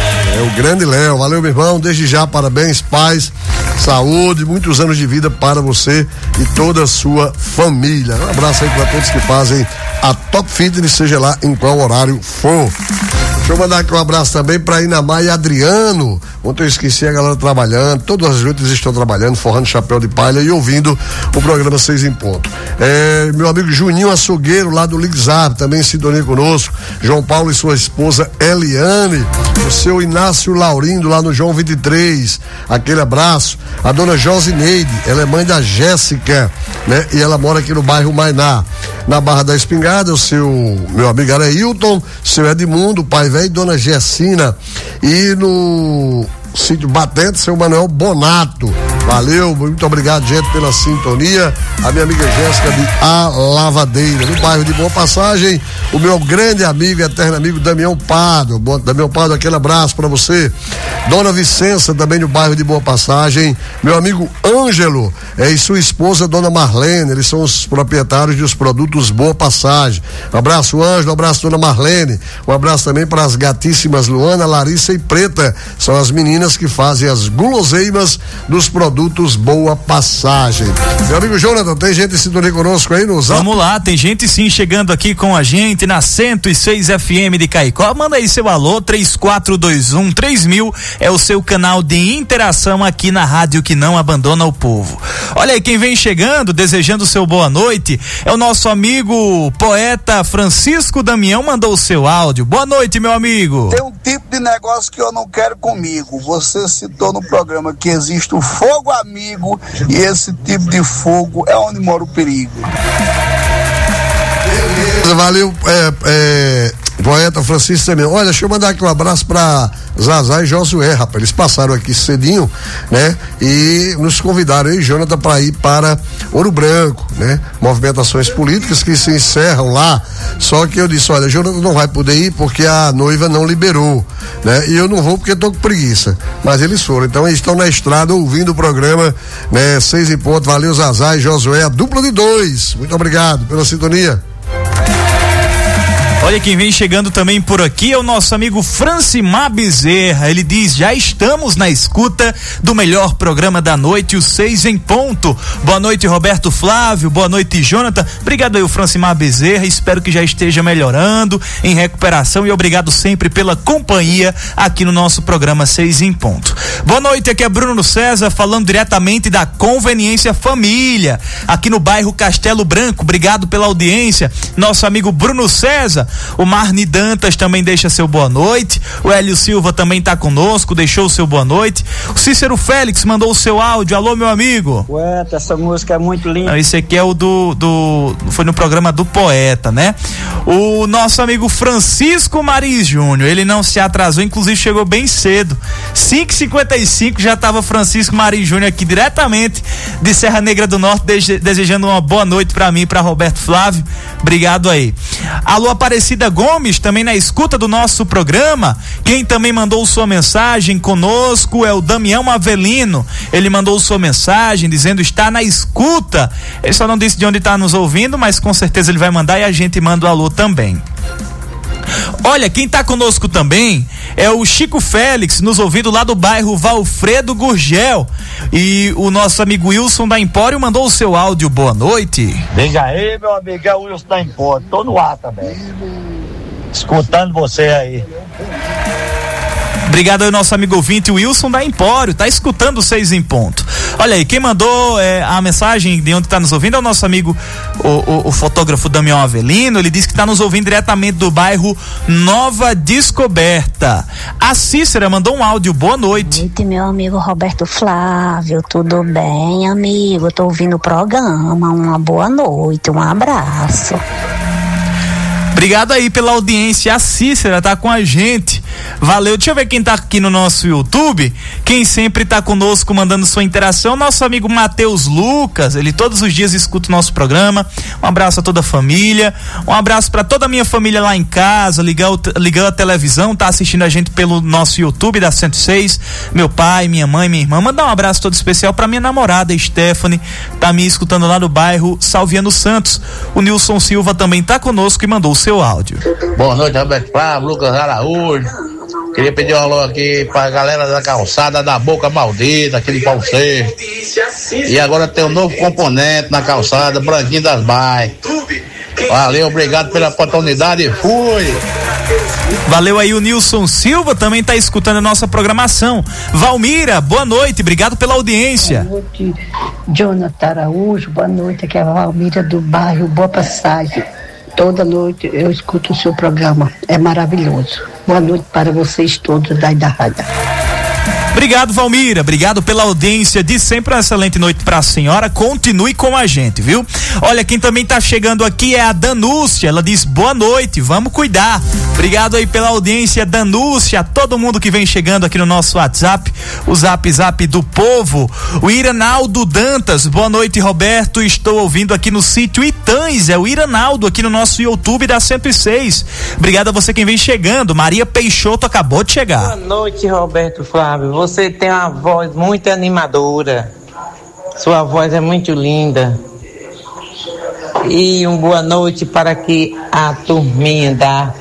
É o grande Léo. Valeu, meu irmão. Desde já, parabéns, paz, saúde, muitos anos de vida para você e toda a sua família. Um abraço aí para todos que fazem a Top Fitness, seja lá em qual horário for. Deixa eu mandar aqui um abraço também para Inamar e Adriano. Ontem eu esqueci a galera trabalhando, todas as noites estão trabalhando, forrando chapéu de palha e ouvindo o programa Seis em Ponto. É, meu amigo Juninho Açougueiro, lá do Ligzab, também em sintonia conosco. João Paulo e sua esposa Eliane. O seu Inácio Laurindo, lá no João vinte e três. Aquele abraço. A dona Josineide, ela é mãe da Jéssica, né? E ela mora aqui no bairro Mainá. Na Barra da Espingarda, o seu, meu amigo Areilton, seu Edmundo, pai velho e dona Gessina. E no Sítio Batente, seu Manuel Bonato. Valeu, muito obrigado, gente, pela sintonia. A minha amiga Jéssica de A Lavadeira, no bairro de Boa Passagem. O meu grande amigo, eterno amigo Damião Pardo. Damião Pardo, aquele abraço pra você. Dona Vicença, também no bairro de Boa Passagem. Meu amigo Ângelo, é, e sua esposa, Dona Marlene. Eles são os proprietários dos produtos Boa Passagem. Um abraço, Ângelo, um abraço, Dona Marlene. Um abraço também para as gatíssimas Luana, Larissa e Preta. São as meninas que fazem as guloseimas dos produtos Boa Passagem. Meu amigo Jonathan, tem gente em sintonia conosco aí no Zap? Vamos lá, tem gente sim chegando aqui com a gente na cento e seis F M de Caicó. Manda aí seu alô, três quatro dois um três mil é o seu canal de interação aqui na rádio que não abandona o povo. Olha aí, quem vem chegando, desejando seu boa noite, é o nosso amigo poeta Francisco Damião, mandou o seu áudio. Boa noite, meu amigo. Tem um tipo de de negócio que eu não quero comigo. Você citou no programa que existe o fogo amigo e esse tipo de fogo é onde mora o perigo. Valeu, é, é, poeta Francisco Semeu. Olha, deixa eu mandar aqui um abraço pra Zazá e Josué, rapaz. Eles passaram aqui cedinho, né? E nos convidaram, eu e Jonathan, para ir para Ouro Branco, né? Movimentações políticas que se encerram lá. Só que eu disse, olha, Jonathan não vai poder ir porque a noiva não liberou, né? E eu não vou porque tô com preguiça. Mas eles foram. Então eles estão na estrada ouvindo o programa, né? Seis em ponto. Valeu, Zazá e Josué, a dupla de dois. Muito obrigado pela sintonia. Olha quem vem chegando também por aqui é o nosso amigo Francimar Bezerra. Ele diz: já estamos na escuta do melhor programa da noite, o Seis em Ponto. Boa noite, Roberto Flávio. Boa noite, Jonathan. Obrigado aí, o Francimar Bezerra. Espero que já esteja melhorando, em recuperação, e obrigado sempre pela companhia aqui no nosso programa Seis em Ponto. Boa noite, aqui é Bruno César falando diretamente da Conveniência Família, aqui no bairro Castelo Branco. Obrigado pela audiência, nosso amigo Bruno César. O Marni Dantas também deixa seu boa noite. O Hélio Silva também tá conosco, deixou o seu boa noite. O Cícero Félix mandou o seu áudio. Alô, meu amigo. Poeta, essa música é muito linda. Não, esse aqui é o do, do foi no programa do Poeta, né? O nosso amigo Francisco Maris Júnior, ele não se atrasou, inclusive chegou bem cedo. cinco e cinquenta e cinco já tava Francisco Maris Júnior aqui diretamente de Serra Negra do Norte, dese, desejando uma boa noite pra mim e pra Roberto Flávio. Obrigado aí. Alô, Aparecida Gomes, também na escuta do nosso programa. Quem também mandou sua mensagem conosco é o Damião Avelino. Ele mandou sua mensagem dizendo está na escuta. Ele só não disse de onde está nos ouvindo, mas com certeza ele vai mandar e a gente manda o alô também. Olha, quem tá conosco também é o Chico Félix, nos ouvindo lá do bairro Valfredo Gurgel. E o nosso amigo Wilson da Empório mandou o seu áudio. Boa noite. Diga aí, meu amigo, é o Wilson da Empório. Tô no ar também, escutando você aí. Obrigado ao nosso amigo ouvinte Wilson da Empório, tá escutando o Seis em Ponto. Olha aí, quem mandou é, a mensagem de onde tá nos ouvindo é o nosso amigo, o, o, o fotógrafo Damião Avelino. Ele disse que tá nos ouvindo diretamente do bairro Nova Descoberta. A Cícera mandou um áudio. Boa noite. Boa noite, meu amigo Roberto Flávio, tudo bem, amigo? Tô ouvindo o programa, uma boa noite, um abraço. Obrigado aí pela audiência. A Cícera tá com a gente. Valeu. Deixa eu ver quem tá aqui no nosso YouTube. Quem sempre tá conosco mandando sua interação, nosso amigo Matheus Lucas. Ele todos os dias escuta o nosso programa. Um abraço a toda a família. Um abraço para toda a minha família lá em casa. Ligou, ligou a televisão, tá assistindo a gente pelo nosso YouTube da cento e seis. Meu pai, minha mãe, minha irmã. Mandar um abraço todo especial pra minha namorada Stephanie. Tá me escutando lá no bairro Salviano Santos. O Nilson Silva também tá conosco e mandou o seu áudio. Boa noite, Roberto Flávio, Lucas Araújo. Queria pedir um alô aqui pra galera da calçada da Boca Maldita, aquele pau seco. E agora tem um novo componente na calçada, Branquinho das Baias. Valeu, obrigado pela oportunidade e fui! Valeu aí, o Nilson Silva também tá escutando a nossa programação. Valmira, boa noite, obrigado pela audiência. Boa noite, Jonathan Araújo, boa noite, aqui é a Valmira do bairro Boa Passagem. Toda noite eu escuto o seu programa, é maravilhoso. Boa noite para vocês todos daí da rádio. Obrigado, Valmira, obrigado pela audiência de sempre. Uma excelente noite pra senhora, continue com a gente, viu? Olha, quem também tá chegando aqui é a Danúcia. Ela diz boa noite, vamos cuidar. Obrigado aí pela audiência, Danúcia, todo mundo que vem chegando aqui no nosso WhatsApp, o Zap Zap do Povo. O Iranaldo Dantas, boa noite, Roberto, estou ouvindo aqui no sítio Itães, é o Iranaldo aqui no nosso YouTube da cento e seis. Obrigado a você quem vem chegando. Maria Peixoto acabou de chegar. Boa noite, Roberto Flávio, você tem uma voz muito animadora, sua voz é muito linda. E uma boa noite para que a turminha da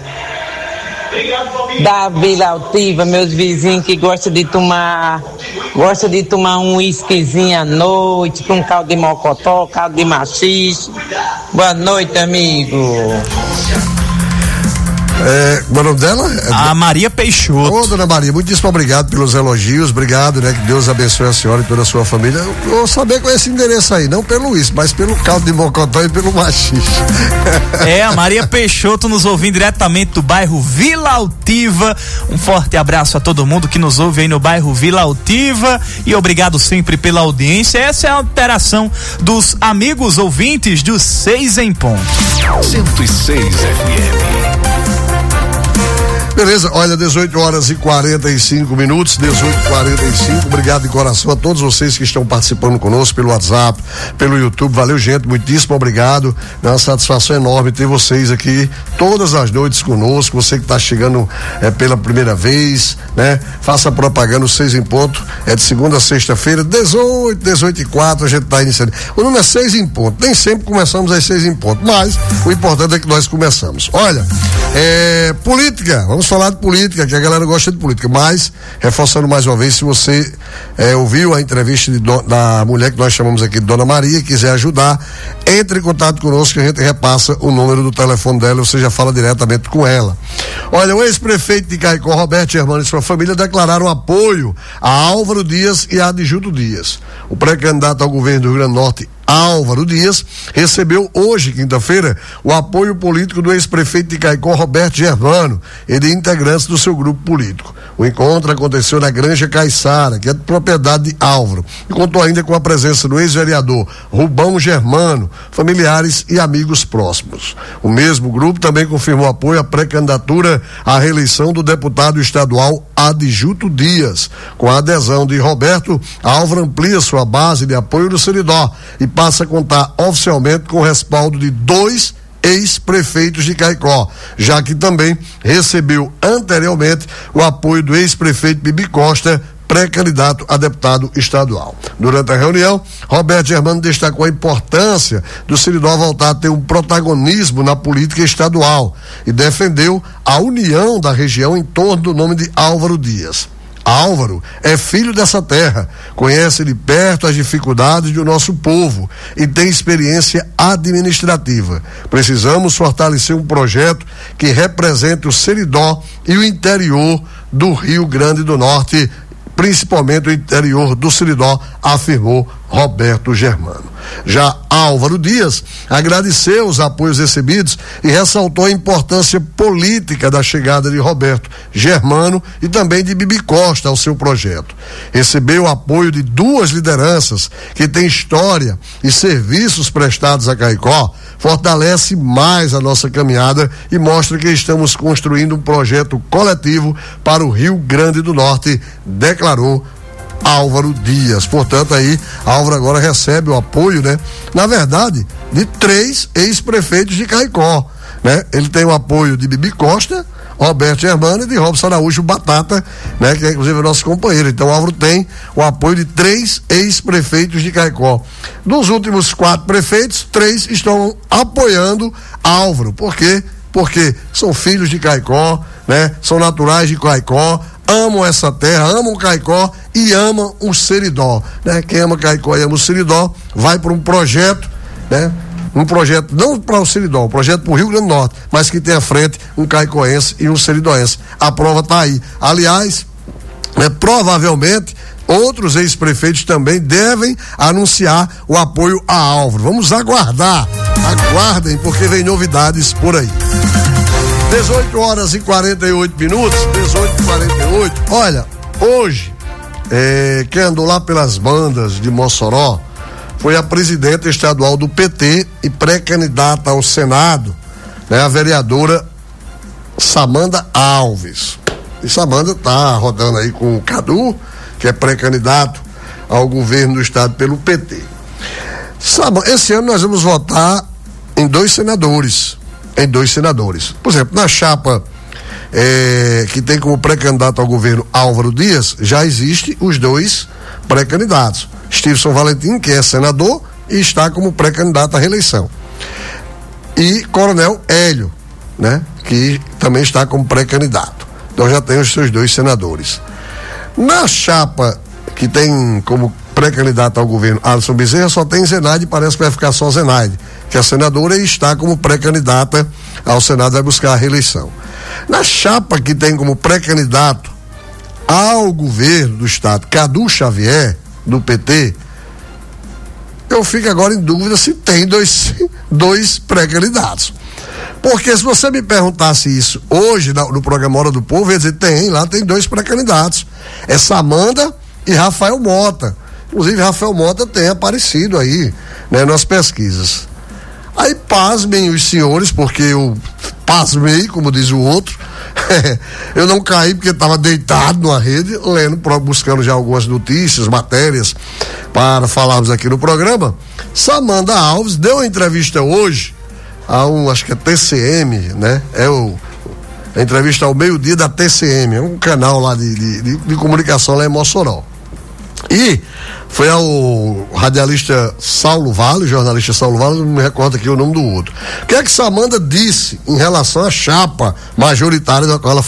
da Vila Altiva, meus vizinhos que gostam de tomar gosta de tomar um whiskyzinho à noite com caldo de mocotó, caldo de machixe. Boa noite, amigo. É, qual é o nome dela? É, a Maria Peixoto. Ô, dona Maria, muitíssimo obrigado pelos elogios, obrigado, né? Que Deus abençoe a senhora e toda a sua família. Eu vou saber qual é esse endereço aí, não pelo isso, mas pelo caldo de mocotó e pelo machixe. É, a Maria Peixoto nos ouvindo diretamente do bairro Vila Altiva. Um forte abraço a todo mundo que nos ouve aí no bairro Vila Altiva e obrigado sempre pela audiência. Essa é a alteração dos amigos ouvintes do Seis em Ponto. cento e seis F M. Beleza, olha, dezoito horas e quarenta e cinco minutos, dezoito e quarenta e cinco. Obrigado de coração a todos vocês que estão participando conosco pelo WhatsApp, pelo YouTube. Valeu, gente, muitíssimo obrigado. É uma satisfação enorme ter vocês aqui todas as noites conosco. Você que está chegando é, pela primeira vez, né? Faça propaganda, o Seis em Ponto. É de segunda a sexta-feira, dezoito, dezoito e quatro. A gente está iniciando. O número é Seis em Ponto. Nem sempre começamos às seis em ponto, mas o importante é que nós começamos. Olha, é, política, vamos falar de política, que a galera gosta de política, mas, reforçando mais uma vez, se você é, ouviu a entrevista de do, da mulher que nós chamamos aqui de Dona Maria, quiser ajudar, entre em contato conosco que a gente repassa o número do telefone dela, você já fala diretamente com ela. Olha, o ex-prefeito de Caicó, Roberto Germano e sua família declararam apoio a Álvaro Dias e a Adjuto Dias. O pré-candidato ao governo do Rio Grande do Norte, Álvaro Dias, recebeu hoje, quinta-feira, o apoio político do ex-prefeito de Caicó, Roberto Germano, e de integrantes do seu grupo político. O encontro aconteceu na Granja Caiçara, que é de propriedade de Álvaro, e contou ainda com a presença do ex-vereador Rubão Germano, familiares e amigos próximos. O mesmo grupo também confirmou apoio à pré-candidatura à reeleição do deputado estadual Adjuto Dias. Com a adesão de Roberto, Álvaro amplia sua base de apoio no Seridó e passa a contar oficialmente com o respaldo de dois ex-prefeitos de Caicó, já que também recebeu anteriormente o apoio do ex-prefeito Bibi Costa, pré-candidato a deputado estadual. Durante a reunião, Roberto Germano destacou a importância do Seridó voltar a ter um protagonismo na política estadual e defendeu a união da região em torno do nome de Álvaro Dias. Álvaro é filho dessa terra, conhece de perto as dificuldades do nosso povo e tem experiência administrativa. Precisamos fortalecer um projeto que represente o Seridó e o interior do Rio Grande do Norte, principalmente o interior do Seridó, afirmou Roberto Germano. Já Álvaro Dias agradeceu os apoios recebidos e ressaltou a importância política da chegada de Roberto Germano e também de Bibi Costa ao seu projeto. Recebeu o apoio de duas lideranças que têm história e serviços prestados a Caicó, fortalece mais a nossa caminhada e mostra que estamos construindo um projeto coletivo para o Rio Grande do Norte, declarou Álvaro Dias. Portanto, aí Álvaro agora recebe o apoio, né? Na verdade, de três ex-prefeitos de Caicó, né? Ele tem o apoio de Bibi Costa, Roberto Germano e de Robson Araújo Batata, né? Que é inclusive o nosso companheiro. Então, Álvaro tem o apoio de três ex-prefeitos de Caicó. Dos últimos quatro prefeitos, três estão apoiando Álvaro. Por quê? Porque são filhos de Caicó, né? São naturais de Caicó, amam essa terra, amam Caicó e amam o Seridó, né? Quem ama Caicó e ama o Seridó vai para um projeto, né? Um projeto não para o Seridó, um projeto para o Rio Grande do Norte, mas que tem à frente um caicoense e um seridoense. A prova está aí. Aliás, né, provavelmente outros ex-prefeitos também devem anunciar o apoio a Álvaro. Vamos aguardar, aguardem, porque vem novidades por aí. dezoito horas e quarenta e oito minutos, dezoito e quarenta e oito. Olha, hoje, é, quem andou lá pelas bandas de Mossoró foi a presidenta estadual do P T e pré-candidata ao Senado, né, a vereadora Samanda Alves. E Samanda tá rodando aí com o Cadu, que é pré-candidato ao governo do estado pelo P T. Samanda, esse ano nós vamos votar em dois senadores. Em dois senadores. Por exemplo, na chapa é, que tem como pré-candidato ao governo Álvaro Dias, já existe os dois pré-candidatos. Stevenson Valentim, que é senador e está como pré-candidato à reeleição. E Coronel Hélio, né? Que também está como pré-candidato. Então já tem os seus dois senadores. Na chapa que tem como pré-candidato ao governo Alisson Bezerra, só tem Zenaide, parece que vai ficar só Zenaide. que é senadora e está como pré-candidata ao Senado, vai buscar a reeleição. Na chapa que tem como pré-candidato ao governo do estado, Cadu Xavier, do P T, eu fico agora em dúvida se tem dois, dois pré-candidatos. Porque se você me perguntasse isso hoje no, no programa Hora do Povo, eu ia dizer, tem, lá tem dois pré-candidatos. É Samanda e Rafael Mota. Inclusive, Rafael Mota tem aparecido aí, né, nas pesquisas. Aí pasmem os senhores, porque eu pasmei, como diz o outro. Eu não caí porque estava deitado numa rede, lendo, buscando já algumas notícias, matérias, para falarmos aqui no programa. Samanda Alves deu uma entrevista hoje a um, acho que é T C M, né? É o, a entrevista ao meio-dia da T C M, é um canal lá de, de, de, de comunicação lá em Mossoró. E foi ao radialista Saulo Vale, jornalista Saulo Vale, não me recordo aqui o nome do outro. O que é que Samanda disse em relação à chapa majoritária da qual ela